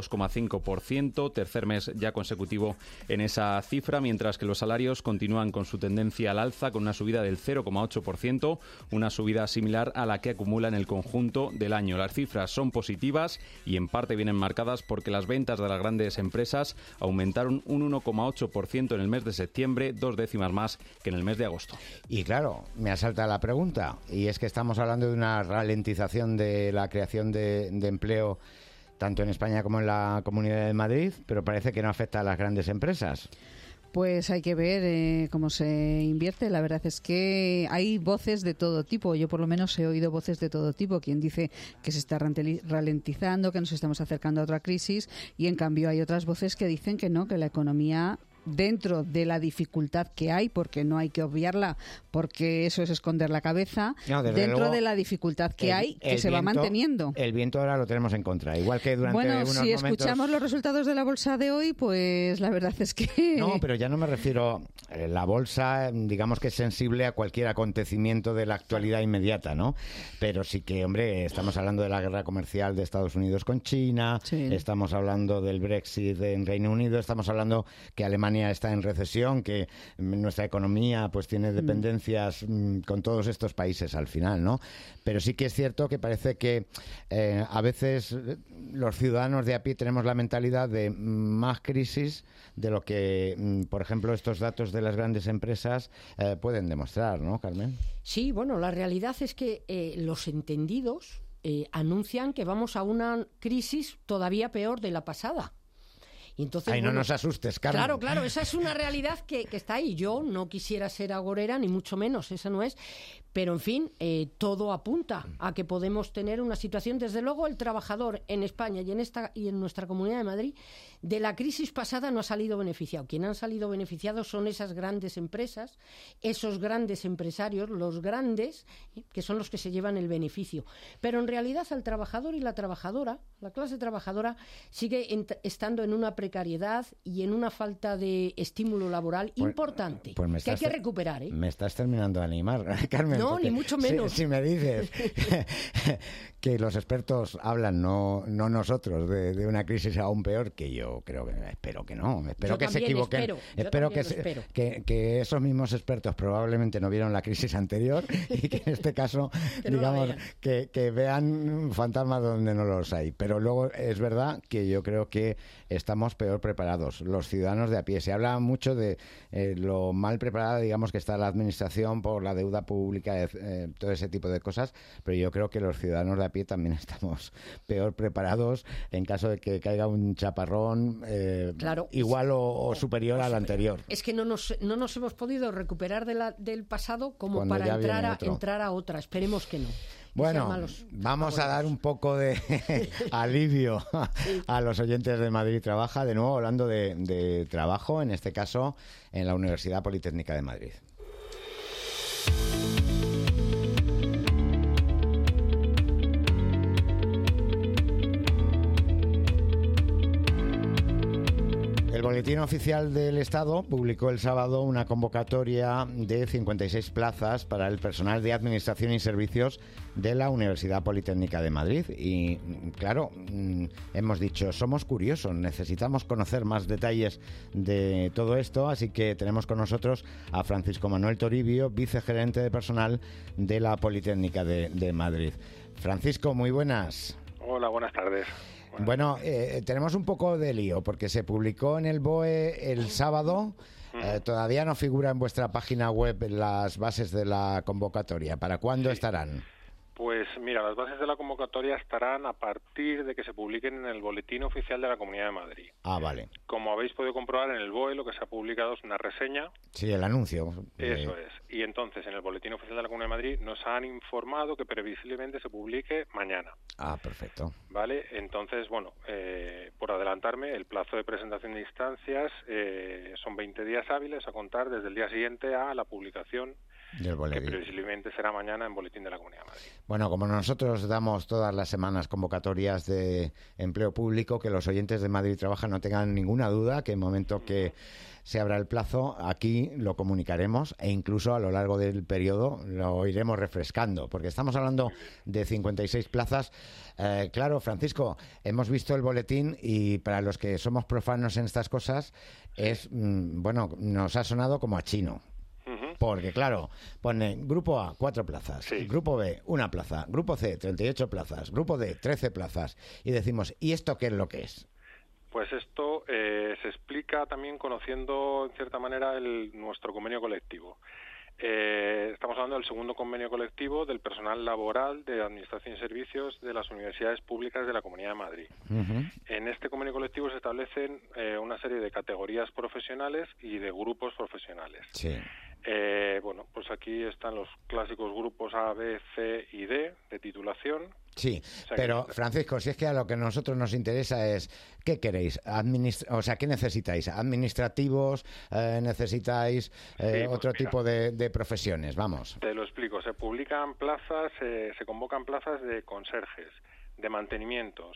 2,5%, tercer mes ya consecutivo en esa cifra, mientras que los salarios continúan con su tendencia al alza, con una subida del 0,8%, una subida similar a la que acumula en el conjunto del año. Las cifras son positivas y en parte vienen marcadas porque las ventas de las grandes empresas aumentaron un 1,8% en el mes de septiembre, 2 décimas más que en el mes de agosto. Y claro, me asalta la pregunta, y es que estamos hablando de una ralentización de la creación de empleo tanto en España como en la Comunidad de Madrid, pero parece que no afecta a las grandes empresas. Pues hay que ver cómo se invierte. La verdad es que hay voces de todo tipo. Yo por lo menos he oído voces de todo tipo. Quien dice que se está ralentizando, que nos estamos acercando a otra crisis, y en cambio hay otras voces que dicen que no, que la economía, dentro de la dificultad que hay, porque no hay que obviarla, porque eso es esconder la cabeza, dentro de la dificultad que hay, que se va manteniendo. El viento ahora lo tenemos en contra, igual que durante unos momentos... Bueno, si escuchamos los resultados de la bolsa de hoy, pues la verdad es que... No, pero ya no me refiero... La bolsa, digamos que es sensible a cualquier acontecimiento de la actualidad inmediata, ¿no? Pero sí que, hombre, estamos hablando de la guerra comercial de Estados Unidos con China, estamos hablando del Brexit en Reino Unido, estamos hablando que Alemania está en recesión, que nuestra economía pues tiene dependencias con todos estos países al final, ¿no? Pero sí que es cierto que parece que a veces los ciudadanos de a pie tenemos la mentalidad de más crisis de lo que, por ejemplo, estos datos de las grandes empresas pueden demostrar, ¿no, Carmen? Sí, bueno, la realidad es que los entendidos anuncian que vamos a una crisis todavía peor de la pasada. Y entonces, no nos asustes, Carmen. Claro, esa es una realidad que está ahí. Yo no quisiera ser agorera, ni mucho menos, esa no es. Pero, en fin, todo apunta a que podemos tener una situación. Desde luego, el trabajador en España y en nuestra Comunidad de Madrid, de la crisis pasada no ha salido beneficiado. Quienes han salido beneficiados son esas grandes empresas, esos grandes empresarios, los grandes, que son los que se llevan el beneficio. Pero, en realidad, al trabajador y la trabajadora, la clase trabajadora, sigue estando en una precariedad y en una falta de estímulo laboral importante, que hay que recuperar. Me estás terminando de animar, Carmen. No, ni mucho menos. Si me dices que los expertos hablan, no nosotros, de una crisis aún peor, que yo espero que no. Espero que se equivoquen. Espero que esos mismos expertos probablemente no vieron la crisis anterior y que en este caso, digamos, que vean fantasmas donde no los hay. Pero luego es verdad que yo creo que estamos peor preparados, los ciudadanos de a pie. Se habla mucho de lo mal preparada, digamos, que está la administración por la deuda pública, todo ese tipo de cosas, pero yo creo que los ciudadanos de a pie también estamos peor preparados en caso de que caiga un chaparrón igual o superior al anterior. Es que no nos hemos podido recuperar del pasado como cuando para entrar a otra. Esperemos que no. Bueno, vamos a dar un poco de alivio a los oyentes de Madrid Trabaja, de nuevo hablando de trabajo, en este caso en la Universidad Politécnica de Madrid. El Boletín Oficial del Estado publicó el sábado una convocatoria de 56 plazas para el personal de Administración y Servicios de la Universidad Politécnica de Madrid. Y, claro, hemos dicho, somos curiosos, necesitamos conocer más detalles de todo esto, así que tenemos con nosotros a Francisco Manuel Toribio, vicegerente de personal de la Politécnica de Madrid. Francisco, muy buenas. Hola, buenas tardes. Bueno, tenemos un poco de lío porque se publicó en el BOE el sábado. Todavía no figura en vuestra página web las bases de la convocatoria. ¿Para cuándo estarán? Pues mira, las bases de la convocatoria estarán a partir de que se publiquen en el Boletín Oficial de la Comunidad de Madrid. Ah, vale. Como habéis podido comprobar, en el BOE lo que se ha publicado es una reseña. Sí, el anuncio. Eso es. Y entonces, en el Boletín Oficial de la Comunidad de Madrid nos han informado que previsiblemente se publique mañana. Ah, perfecto. Vale, entonces, bueno, por adelantarme, el plazo de presentación de instancias son 20 días hábiles a contar desde el día siguiente a la publicación, que previsiblemente será mañana en Boletín de la Comunidad de Madrid. Bueno, como nosotros damos todas las semanas convocatorias de empleo público, que los oyentes de Madrid Trabaja no tengan ninguna duda que en el momento que se abra el plazo, aquí lo comunicaremos e incluso a lo largo del periodo lo iremos refrescando, porque estamos hablando de 56 plazas. Claro, Francisco, hemos visto el boletín y para los que somos profanos en estas cosas, bueno, nos ha sonado como a chino. Porque, claro, pone Grupo A, 4 plazas, sí. Grupo B, 1 plaza, Grupo C, 38 plazas, Grupo D, 13 plazas. Y decimos, ¿y esto qué es lo que es? Pues esto se explica también conociendo, en cierta manera, nuestro convenio colectivo. Estamos hablando del segundo convenio colectivo del personal laboral de Administración y Servicios de las universidades públicas de la Comunidad de Madrid. En este convenio colectivo se establecen una serie de categorías profesionales y de grupos profesionales. Sí. Bueno, pues aquí están los clásicos grupos A, B, C y D de titulación. Sí, o sea, pero Francisco, si es que a lo que a nosotros nos interesa es, ¿qué queréis? ¿Qué necesitáis? ¿Administrativos? ¿Necesitáis otro tipo de profesiones? Vamos. Te lo explico. Se publican plazas, se convocan plazas de conserjes, de mantenimiento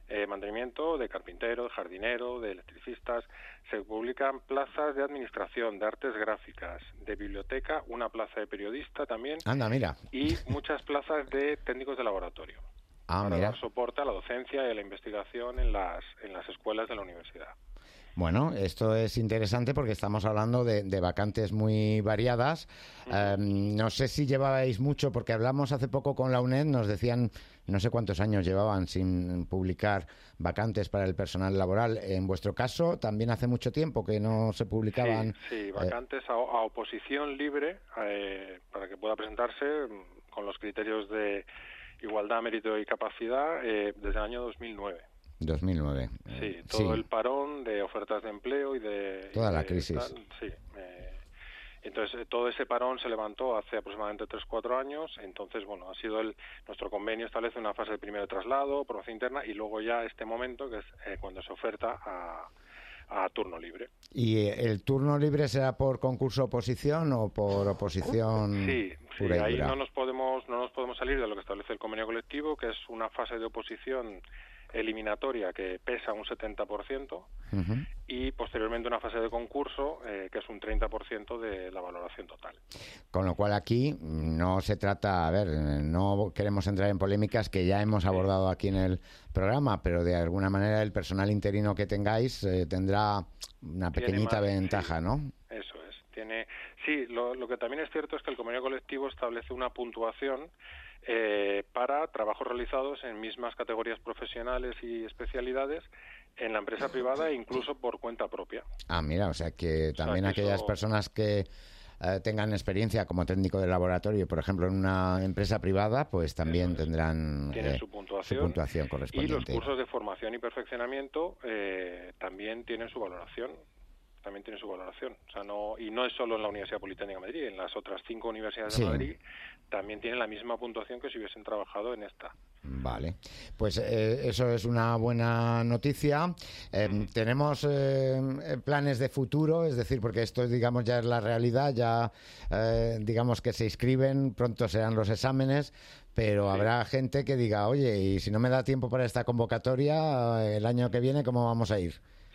de carpintero, de jardinero, de electricistas. Se publican plazas de administración, de artes gráficas, de biblioteca, una plaza de periodista también. Anda, mira. Y muchas plazas de técnicos de laboratorio. Para dar soporte a la docencia y a la investigación en las escuelas de la universidad. Bueno, esto es interesante porque estamos hablando de vacantes muy variadas. No sé si llevabais mucho, porque hablamos hace poco con la UNED, nos decían no sé cuántos años llevaban sin publicar vacantes para el personal laboral. En vuestro caso, también hace mucho tiempo que no se publicaban. Sí, vacantes a oposición libre para que pueda presentarse con los criterios de igualdad, mérito y capacidad desde el año 2009. 2009. Sí, todo el parón de ofertas de empleo y de... Toda la crisis. Entonces, todo ese parón se levantó hace aproximadamente 3-4 años. Entonces, bueno, ha sido nuestro convenio establece una fase de primero traslado, promoción interna y luego ya este momento que es cuando se oferta a turno libre. ¿Y el turno libre será por concurso oposición o por oposición? Sí, ahí no nos podemos salir de lo que establece el convenio colectivo, que es una fase de oposición eliminatoria que pesa un 70% y posteriormente una fase de concurso que es un 30% de la valoración total. Con lo cual aquí no se trata, no queremos entrar en polémicas que ya hemos abordado aquí en el programa, pero de alguna manera el personal interino que tengáis tendrá una pequeñita ventaja, ¿no? Eso es. Lo que también es cierto es que el convenio colectivo establece una puntuación para trabajos realizados en mismas categorías profesionales y especialidades en la empresa privada e incluso por cuenta propia. Ah, mira, o sea que también aquellas personas que tengan experiencia como técnico de laboratorio, por ejemplo, en una empresa privada, pues también tendrán su puntuación correspondiente. Y los cursos de formación y perfeccionamiento también tienen su valoración. O sea, no es solo en la Universidad Politécnica de Madrid, en las otras 5 universidades de Madrid también tienen la misma puntuación que si hubiesen trabajado en esta. Vale, pues eso es una buena noticia. Tenemos planes de futuro, es decir, porque esto, digamos, ya es la realidad, ya digamos que se inscriben, pronto serán los exámenes, pero habrá gente que diga, oye, y si no me da tiempo para esta convocatoria, el año que viene, ¿cómo vamos a ir?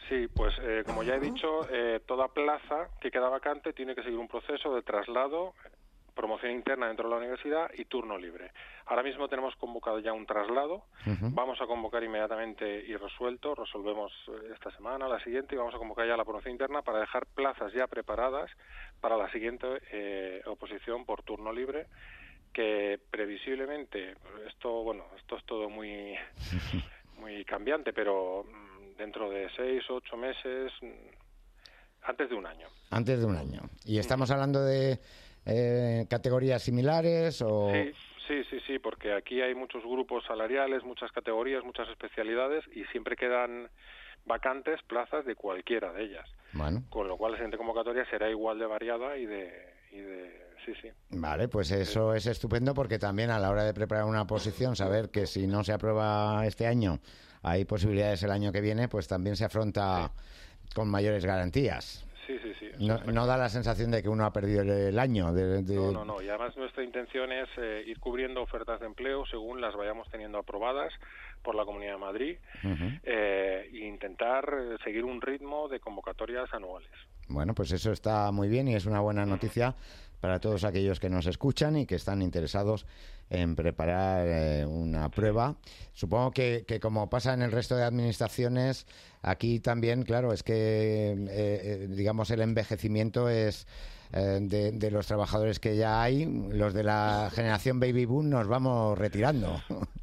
Sí, pues como ya he dicho, toda plaza que queda vacante tiene que seguir un proceso de traslado, promoción interna dentro de la universidad y turno libre. Ahora mismo tenemos convocado ya un traslado, vamos a convocar inmediatamente y resolvemos esta semana, la siguiente, y vamos a convocar ya la promoción interna para dejar plazas ya preparadas para la siguiente oposición por turno libre, que previsiblemente, esto es todo muy cambiante, pero dentro de 6 o 8 meses, antes de un año. Antes de un año. ¿Y estamos hablando de categorías similares o...? Sí, porque aquí hay muchos grupos salariales, muchas categorías, muchas especialidades y siempre quedan vacantes plazas de cualquiera de ellas. Bueno. Con lo cual la siguiente convocatoria será igual de variada y de sí. Vale, pues eso es estupendo, porque también a la hora de preparar una oposición, saber que si no se aprueba este año, hay posibilidades el año que viene, pues también se afronta con mayores garantías. Sí. No da la sensación de que uno ha perdido el año. No. Y además nuestra intención es ir cubriendo ofertas de empleo según las vayamos teniendo aprobadas por la Comunidad de Madrid e intentar seguir un ritmo de convocatorias anuales. Bueno, pues eso está muy bien y es una buena noticia para todos aquellos que nos escuchan y que están interesados en preparar una prueba. Supongo que como pasa en el resto de administraciones, aquí también, claro, es que, digamos, el envejecimiento es de los trabajadores que ya hay. Los de la generación Baby Boom nos vamos retirando.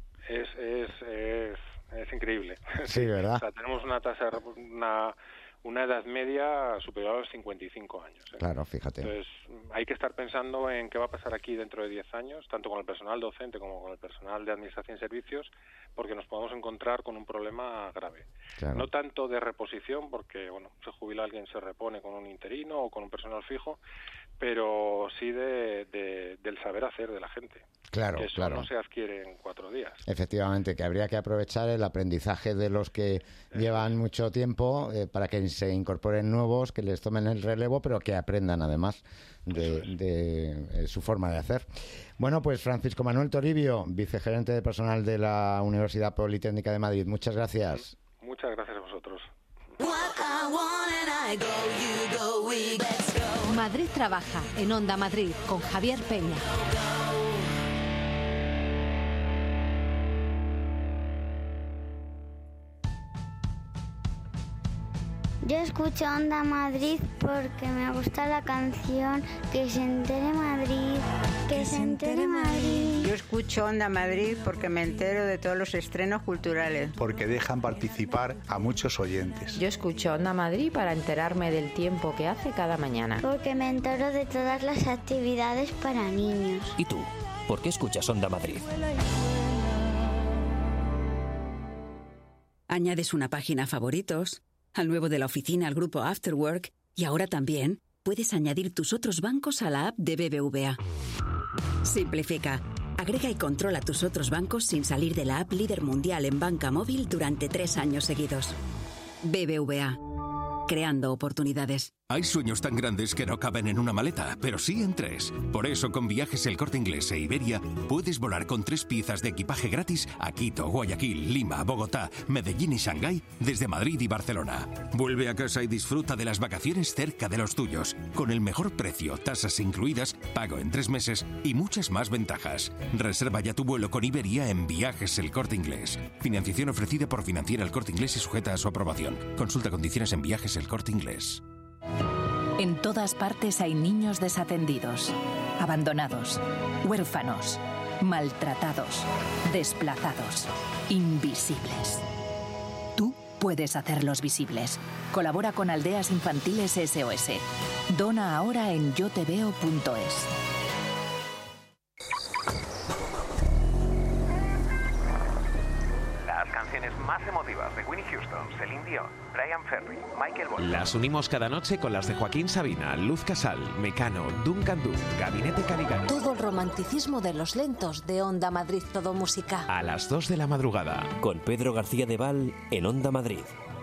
Es increíble. Sí, ¿verdad? O sea, tenemos una edad media superior a los 55 años. Claro, fíjate. Entonces, hay que estar pensando en qué va a pasar aquí dentro de 10 años, tanto con el personal docente como con el personal de administración y servicios, porque nos podemos encontrar con un problema grave. Claro. No tanto de reposición, porque, se jubila alguien, se repone con un interino o con un personal fijo, pero sí del saber hacer de la gente. Claro, que eso no se adquiere en 4 días. Efectivamente, que habría que aprovechar el aprendizaje de los que llevan mucho tiempo para que se incorporen nuevos, que les tomen el relevo, pero que aprendan además de su forma de hacer. Bueno, pues Francisco Manuel Toribio, vicegerente de personal de la Universidad Politécnica de Madrid. Muchas gracias. Muchas gracias a vosotros. Madrid trabaja en Onda Madrid con Javier Peña. Yo escucho Onda Madrid porque me gusta la canción Que se entere Madrid, que se entere Madrid. Yo escucho Onda Madrid porque me entero de todos los estrenos culturales. Porque dejan participar a muchos oyentes. Yo escucho Onda Madrid para enterarme del tiempo que hace cada mañana. Porque me entero de todas las actividades para niños. ¿Y tú? ¿Por qué escuchas Onda Madrid? Añades una página a favoritos, al nuevo de la oficina, al grupo Afterwork, y ahora también puedes añadir tus otros bancos a la app de BBVA. Simplifica, agrega y controla tus otros bancos sin salir de la app líder mundial en banca móvil durante 3 años seguidos. BBVA, creando oportunidades. Hay sueños tan grandes que no caben en una maleta, pero sí en 3. Por eso, con Viajes El Corte Inglés e Iberia, puedes volar con 3 piezas de equipaje gratis a Quito, Guayaquil, Lima, Bogotá, Medellín y Shanghái desde Madrid y Barcelona. Vuelve a casa y disfruta de las vacaciones cerca de los tuyos, con el mejor precio, tasas incluidas, pago en 3 meses y muchas más ventajas. Reserva ya tu vuelo con Iberia en Viajes El Corte Inglés. Financiación ofrecida por Financiera El Corte Inglés y sujeta a su aprobación. Consulta condiciones en Viajes El Corte Inglés. En todas partes hay niños desatendidos, abandonados, huérfanos, maltratados, desplazados, invisibles. Tú puedes hacerlos visibles. Colabora con Aldeas Infantiles SOS. Dona ahora en yoteveo.es. Las canciones más emotivas de Whitney Houston, Celine Dion, Brian Ferry, Michael Bolton. Las unimos cada noche con las de Joaquín Sabina, Luz Casal, Mecano, Duncan Du, Gabinete Caligari. Todo el romanticismo de los lentos de Onda Madrid Todo Música. A las 2 de la madrugada. Con Pedro García de Val en Onda Madrid.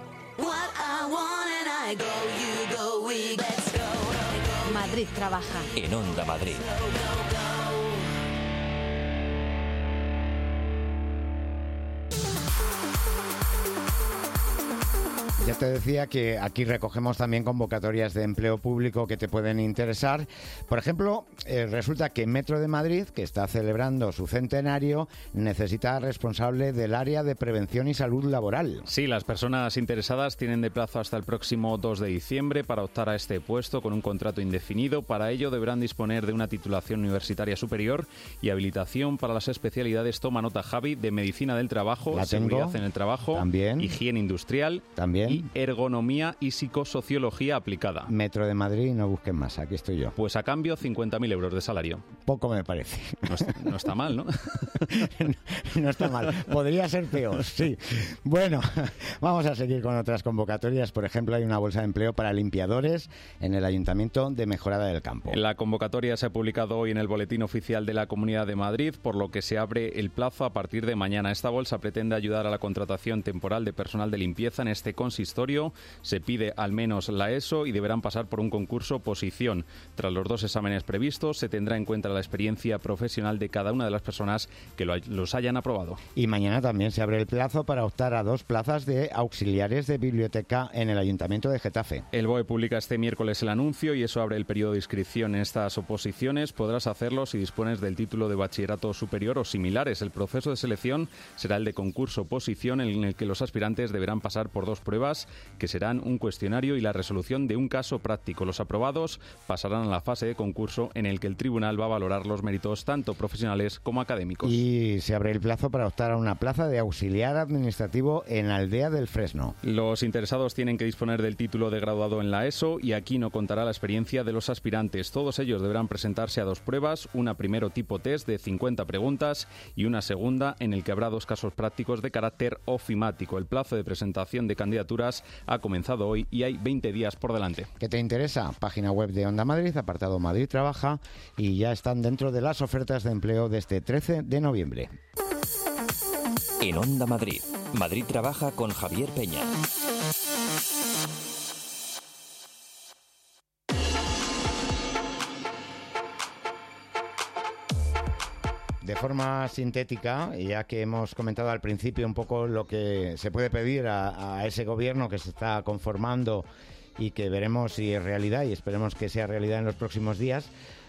Madrid trabaja en Onda Madrid. Ya te decía que aquí recogemos también convocatorias de empleo público que te pueden interesar. Por ejemplo, resulta que Metro de Madrid, que está celebrando su centenario, necesita responsable del área de prevención y salud laboral. Sí, las personas interesadas tienen de plazo hasta el próximo 2 de diciembre para optar a este puesto con un contrato indefinido. Para ello deberán disponer de una titulación universitaria superior y habilitación para las especialidades, toma nota Javi, de medicina del trabajo, seguridad en el trabajo, también, higiene industrial, también, y ergonomía y psicosociología aplicada. Metro de Madrid, no busquen más, aquí estoy yo. Pues a cambio 50.000 euros de salario. Poco me parece. No está mal, ¿no? No está mal. Podría ser peor, sí. Bueno, vamos a seguir con otras convocatorias. Por ejemplo, hay una bolsa de empleo para limpiadores en el Ayuntamiento de Mejorada del Campo. La convocatoria se ha publicado hoy en el Boletín Oficial de la Comunidad de Madrid, por lo que se abre el plazo a partir de mañana. Esta bolsa pretende ayudar a la contratación temporal de personal de limpieza. En este consistorio se pide al menos la ESO y deberán pasar por un concurso oposición. Tras los 2 exámenes previstos, se tendrá en cuenta la experiencia profesional de cada una de las personas que los hayan aprobado. Y mañana también se abre el plazo para optar a 2 plazas de auxiliares de biblioteca en el Ayuntamiento de Getafe. El BOE publica este miércoles el anuncio y eso abre el periodo de inscripción en estas oposiciones. Podrás hacerlo si dispones del título de bachillerato superior o similares. El proceso de selección será el de concurso-oposición, en el que los aspirantes deberán pasar por 2 pruebas, que serán un cuestionario y la resolución de un caso práctico. Los aprobados pasarán a la fase de concurso, en el que el tribunal va a valorar los méritos tanto profesionales como académicos. Y se abre el plazo para optar a una plaza de auxiliar administrativo en Aldea del Fresno. Los interesados tienen que disponer del título de graduado en la ESO y aquí no contará la experiencia de los aspirantes. Todos ellos deberán presentarse a 2 pruebas, una primero tipo test de 50 preguntas y una segunda en el que habrá 2 casos prácticos de carácter ofimático. El plazo de presentación de candidaturas ha comenzado hoy y hay 20 días por delante. ¿Qué te interesa? Página web de Onda Madrid, apartado Madrid Trabaja, y ya están dentro de las ofertas de empleo de este 13 de noviembre. En Onda Madrid, Madrid Trabaja con Javier Peña. De forma sintética, ya que hemos comentado al principio un poco lo que se puede pedir a ese gobierno que se está conformando y que veremos si es realidad y esperemos que sea realidad en los próximos días,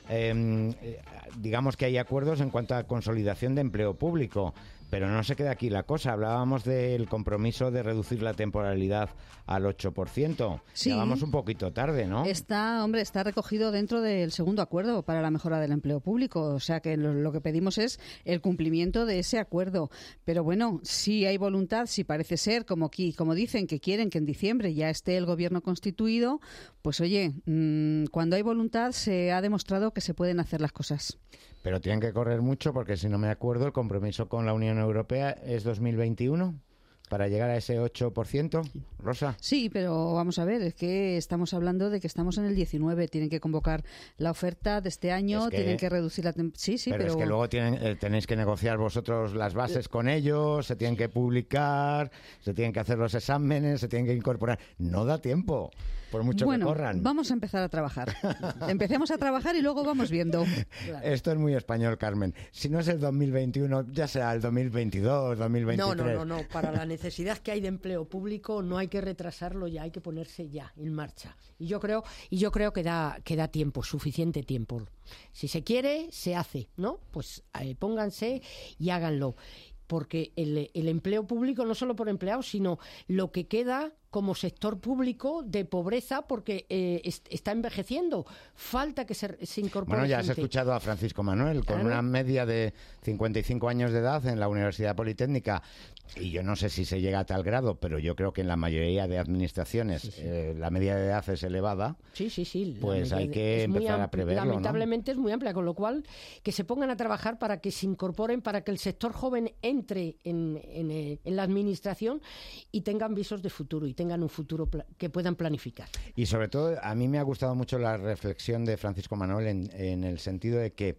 digamos que hay acuerdos en cuanto a consolidación de empleo público. Pero no se queda aquí la cosa. Hablábamos del compromiso de reducir la temporalidad al 8%. Sí. Ya vamos un poquito tarde, ¿no? Está recogido dentro del segundo acuerdo para la mejora del empleo público. O sea que lo que pedimos es el cumplimiento de ese acuerdo. Pero bueno, si hay voluntad, si parece ser, como dicen, que quieren que en diciembre ya esté el gobierno constituido, pues oye, cuando hay voluntad se ha demostrado que se pueden hacer las cosas. Pero tienen que correr mucho porque, si no me acuerdo, el compromiso con la Unión Europea es 2021 para llegar a ese 8%, Rosa. Sí, pero vamos a ver, es que estamos hablando de que estamos en el 19, tienen que convocar la oferta de este año, tienen que reducir la... Sí, pero es que luego tenéis que negociar vosotros las bases con ellos, se tienen que publicar, se tienen que hacer los exámenes, se tienen que incorporar. No da tiempo, por mucho que corran. Vamos a empezar a trabajar. Empecemos a trabajar y luego vamos viendo. Claro. Esto es muy español, Carmen. Si no es el 2021, ya será el 2022, 2023. No. Para la necesidad que hay de empleo público no hay que retrasarlo, ya hay que ponerse ya en marcha. Y yo creo que da tiempo, suficiente tiempo. Si se quiere, se hace, ¿no? Pues pónganse y háganlo. Porque el empleo público, no solo por empleados, sino lo que queda como sector público de pobreza, porque está envejeciendo. Falta que se incorpore. Bueno, ya gente. has escuchado a Francisco Manuel, con una media de 55 años de edad en la Universidad Politécnica. Y yo no sé si se llega a tal grado, pero yo creo que en la mayoría de administraciones la media de edad es elevada. Sí. Pues hay que empezar a preverlo, lamentablemente es muy amplia, con lo cual que se pongan a trabajar para que se incorporen, para que el sector joven entre en la administración y tengan visos de futuro y tengan un futuro que puedan planificar. Y sobre todo, a mí me ha gustado mucho la reflexión de Francisco Manuel en el sentido de que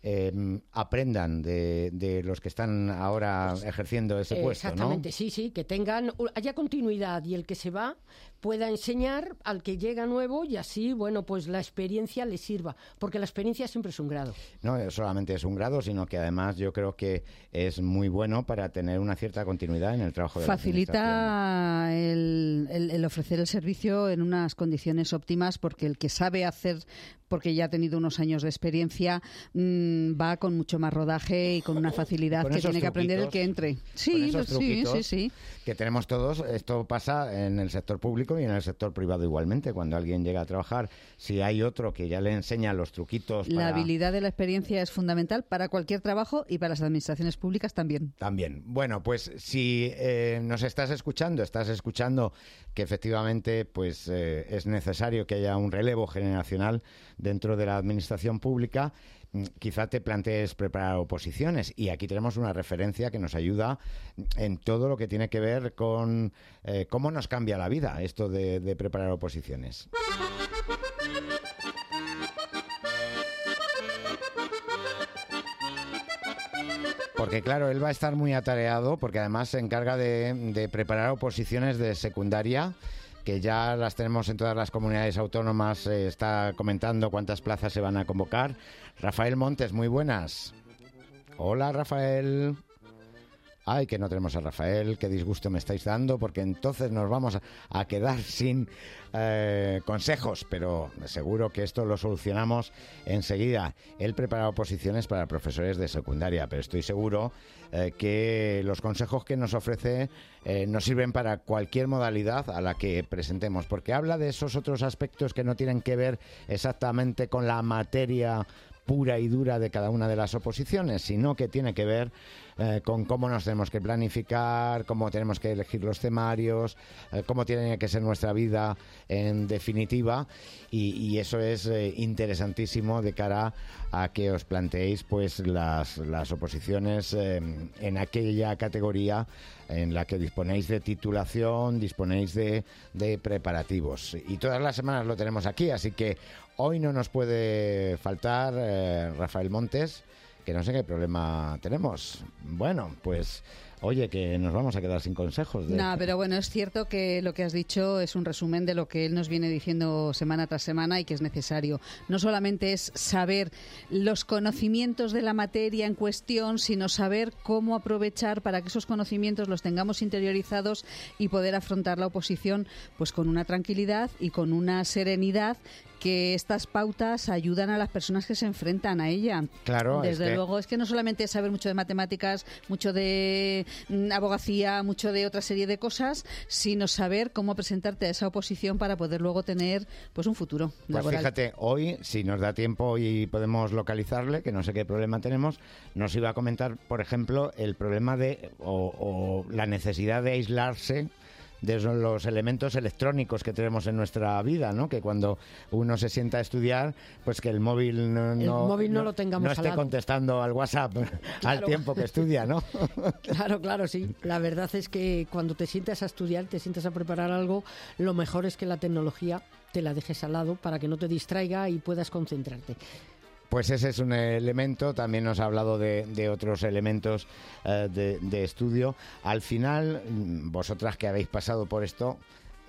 aprendan de los que están ahora ejerciendo ese puesto, exactamente, ¿no? sí, que haya continuidad y el que se va pueda enseñar al que llega nuevo y así, bueno, pues la experiencia le sirva, porque la experiencia siempre es un grado. No solamente es un grado, sino que además yo creo que es muy bueno para tener una cierta continuidad en el trabajo de facilita la administración. el ofrecer el servicio en unas condiciones óptimas, porque el que sabe hacer, porque ya ha tenido unos años de experiencia, va con mucho más rodaje y con una facilidad que tiene que aprender el que entre. Sí, sí. Que tenemos todos. Esto pasa en el sector público y en el sector privado igualmente. Cuando alguien llega a trabajar, si hay otro que ya le enseña los truquitos. La habilidad de la experiencia es fundamental para cualquier trabajo y para las administraciones públicas también. También. Bueno, pues si nos estás escuchando que efectivamente pues es necesario que haya un relevo generacional dentro de la administración pública, quizá te plantees preparar oposiciones, y aquí tenemos una referencia que nos ayuda en todo lo que tiene que ver con cómo nos cambia la vida esto de preparar oposiciones. Porque claro, él va a estar muy atareado, porque además se encarga de preparar oposiciones de secundaria, que ya las tenemos en todas las comunidades autónomas. Está comentando cuántas plazas se van a convocar. Rafael Montes, muy buenas. Hola, Rafael. Ay, que no tenemos a Rafael, qué disgusto me estáis dando, porque entonces nos vamos a quedar sin consejos, pero seguro que esto lo solucionamos enseguida. Él prepara oposiciones para profesores de secundaria, pero estoy seguro que los consejos que nos ofrece nos sirven para cualquier modalidad a la que presentemos, porque habla de esos otros aspectos que no tienen que ver exactamente con la materia pura y dura de cada una de las oposiciones, sino que tiene que ver con cómo nos tenemos que planificar, cómo tenemos que elegir los temarios, cómo tiene que ser nuestra vida en definitiva, y eso es interesantísimo de cara a que os planteéis pues las oposiciones en aquella categoría en la que disponéis de titulación, disponéis de preparativos, y todas las semanas lo tenemos aquí, así que hoy no nos puede faltar Rafael Montes, que no sé qué problema tenemos. Bueno, pues oye, que nos vamos a quedar sin consejos. No, pero bueno, es cierto que lo que has dicho es un resumen de lo que él nos viene diciendo semana tras semana y que es necesario. No solamente es saber los conocimientos de la materia en cuestión, sino saber cómo aprovechar para que esos conocimientos los tengamos interiorizados y poder afrontar la oposición pues con una tranquilidad y con una serenidad, que estas pautas ayudan a las personas que se enfrentan a ella. Claro, desde luego, es que no solamente es saber mucho de matemáticas, mucho de abogacía, mucho de otra serie de cosas, sino saber cómo presentarte a esa oposición para poder luego tener pues un futuro laboral. Pues fíjate, hoy, si nos da tiempo y podemos localizarle, que no sé qué problema tenemos, nos iba a comentar, por ejemplo, el problema de o la necesidad de aislarse de los elementos electrónicos que tenemos en nuestra vida, ¿no? Que cuando uno se sienta a estudiar, pues que el móvil no lo tengamos no esté contestando al WhatsApp al tiempo que estudia, ¿no? Claro, sí. La verdad es que cuando te sientas a estudiar, te sientas a preparar algo, lo mejor es que la tecnología te la dejes al lado para que no te distraiga y puedas concentrarte. Pues ese es un elemento. También nos ha hablado de otros elementos de estudio. Al final, vosotras que habéis pasado por esto,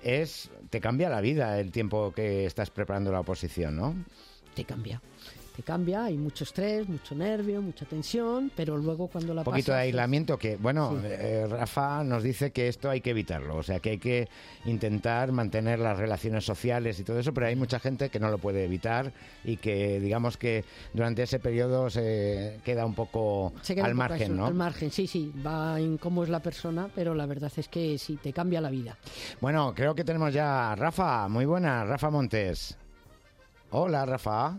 te cambia la vida el tiempo que estás preparando la oposición, ¿no? Te cambia, hay mucho estrés, mucho nervio, mucha tensión, pero luego cuando la pasas... Un poquito de aislamiento que, bueno, sí. Rafa nos dice que esto hay que evitarlo, o sea que hay que intentar mantener las relaciones sociales y todo eso, pero hay mucha gente que no lo puede evitar y que digamos que durante ese periodo se queda un poco al margen, ¿no? Al margen, sí, va en cómo es la persona, pero la verdad es que sí, te cambia la vida. Bueno, creo que tenemos ya a Rafa, muy buena, Rafa Montes. Hola, Rafa.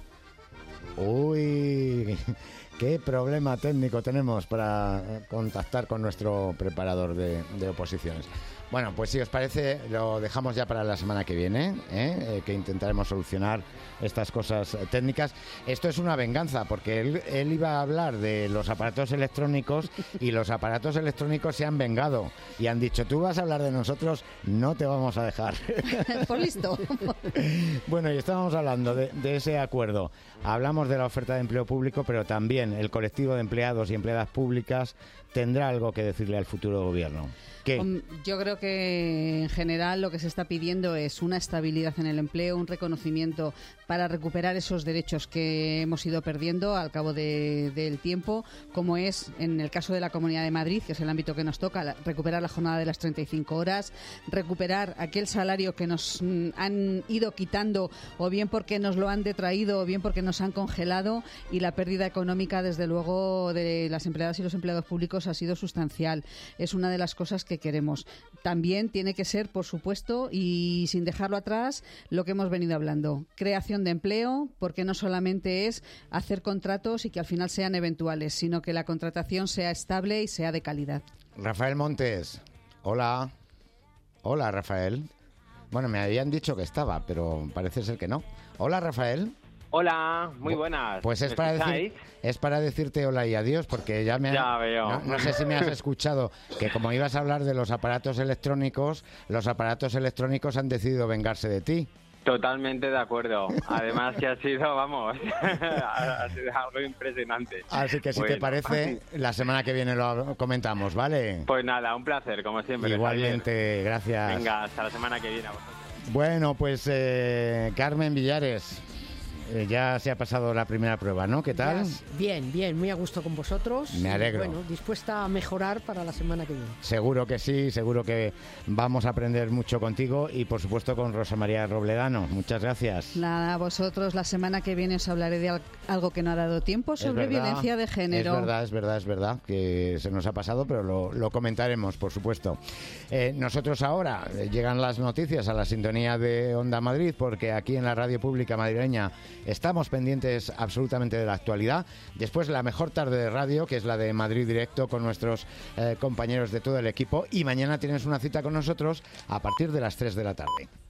Uy, qué problema técnico tenemos para contactar con nuestro preparador de oposiciones. Bueno, pues si os parece, lo dejamos ya para la semana que viene, que intentaremos solucionar estas cosas técnicas. Esto es una venganza, porque él iba a hablar de los aparatos electrónicos y los aparatos electrónicos se han vengado y han dicho, tú vas a hablar de nosotros, no te vamos a dejar. Pues listo. Bueno, y estábamos hablando de ese acuerdo. Hablamos de la oferta de empleo público, pero también el colectivo de empleados y empleadas públicas tendrá algo que decirle al futuro gobierno. ¿Qué? Yo creo que en general lo que se está pidiendo es una estabilidad en el empleo, un reconocimiento para recuperar esos derechos que hemos ido perdiendo al cabo del tiempo, como es en el caso de la Comunidad de Madrid, que es el ámbito que nos toca, recuperar la jornada de las 35 horas, recuperar aquel salario que nos han ido quitando, o bien porque nos lo han detraído, o bien porque nos han congelado, y la pérdida económica, desde luego, de las empleadas y los empleados públicos ha sido sustancial. Es una de las cosas que queremos. También tiene que ser, por supuesto, y sin dejarlo atrás, lo que hemos venido hablando, creación de empleo, porque no solamente es hacer contratos y que al final sean eventuales, sino que la contratación sea estable y sea de calidad. Rafael Montes, hola. Hola, Rafael. Bueno, me habían dicho que estaba, pero parece ser que no. Hola, Rafael. Hola, muy buenas. Pues es para decirte hola y adiós, porque ya veo. No sé si me has escuchado, que como ibas a hablar de los aparatos electrónicos han decidido vengarse de ti. Totalmente de acuerdo. Además que ha sido, vamos, ha sido algo impresionante. Así que si te parece, la semana que viene lo comentamos, ¿vale? Pues nada, un placer, como siempre. Igualmente, Javier. Gracias. Venga, hasta la semana que viene a vosotros. Bueno, pues Carmen Villares, ya se ha pasado la primera prueba, ¿no? ¿Qué tal? Bien, muy a gusto con vosotros. Me alegro. Bueno, dispuesta a mejorar para la semana que viene. Seguro que sí, seguro que vamos a aprender mucho contigo y, por supuesto, con Rosa María Robledano. Muchas gracias. Nada, a vosotros. La semana que viene os hablaré de algo que no ha dado tiempo, sobre violencia de género. Es verdad, que se nos ha pasado, pero lo comentaremos, por supuesto. Nosotros ahora llegan las noticias a la sintonía de Onda Madrid, porque aquí en la radio pública madrileña estamos pendientes absolutamente de la actualidad. Después la mejor tarde de radio, que es la de Madrid Directo, con nuestros compañeros de todo el equipo. Y mañana tienes una cita con nosotros a partir de las 3 de la tarde.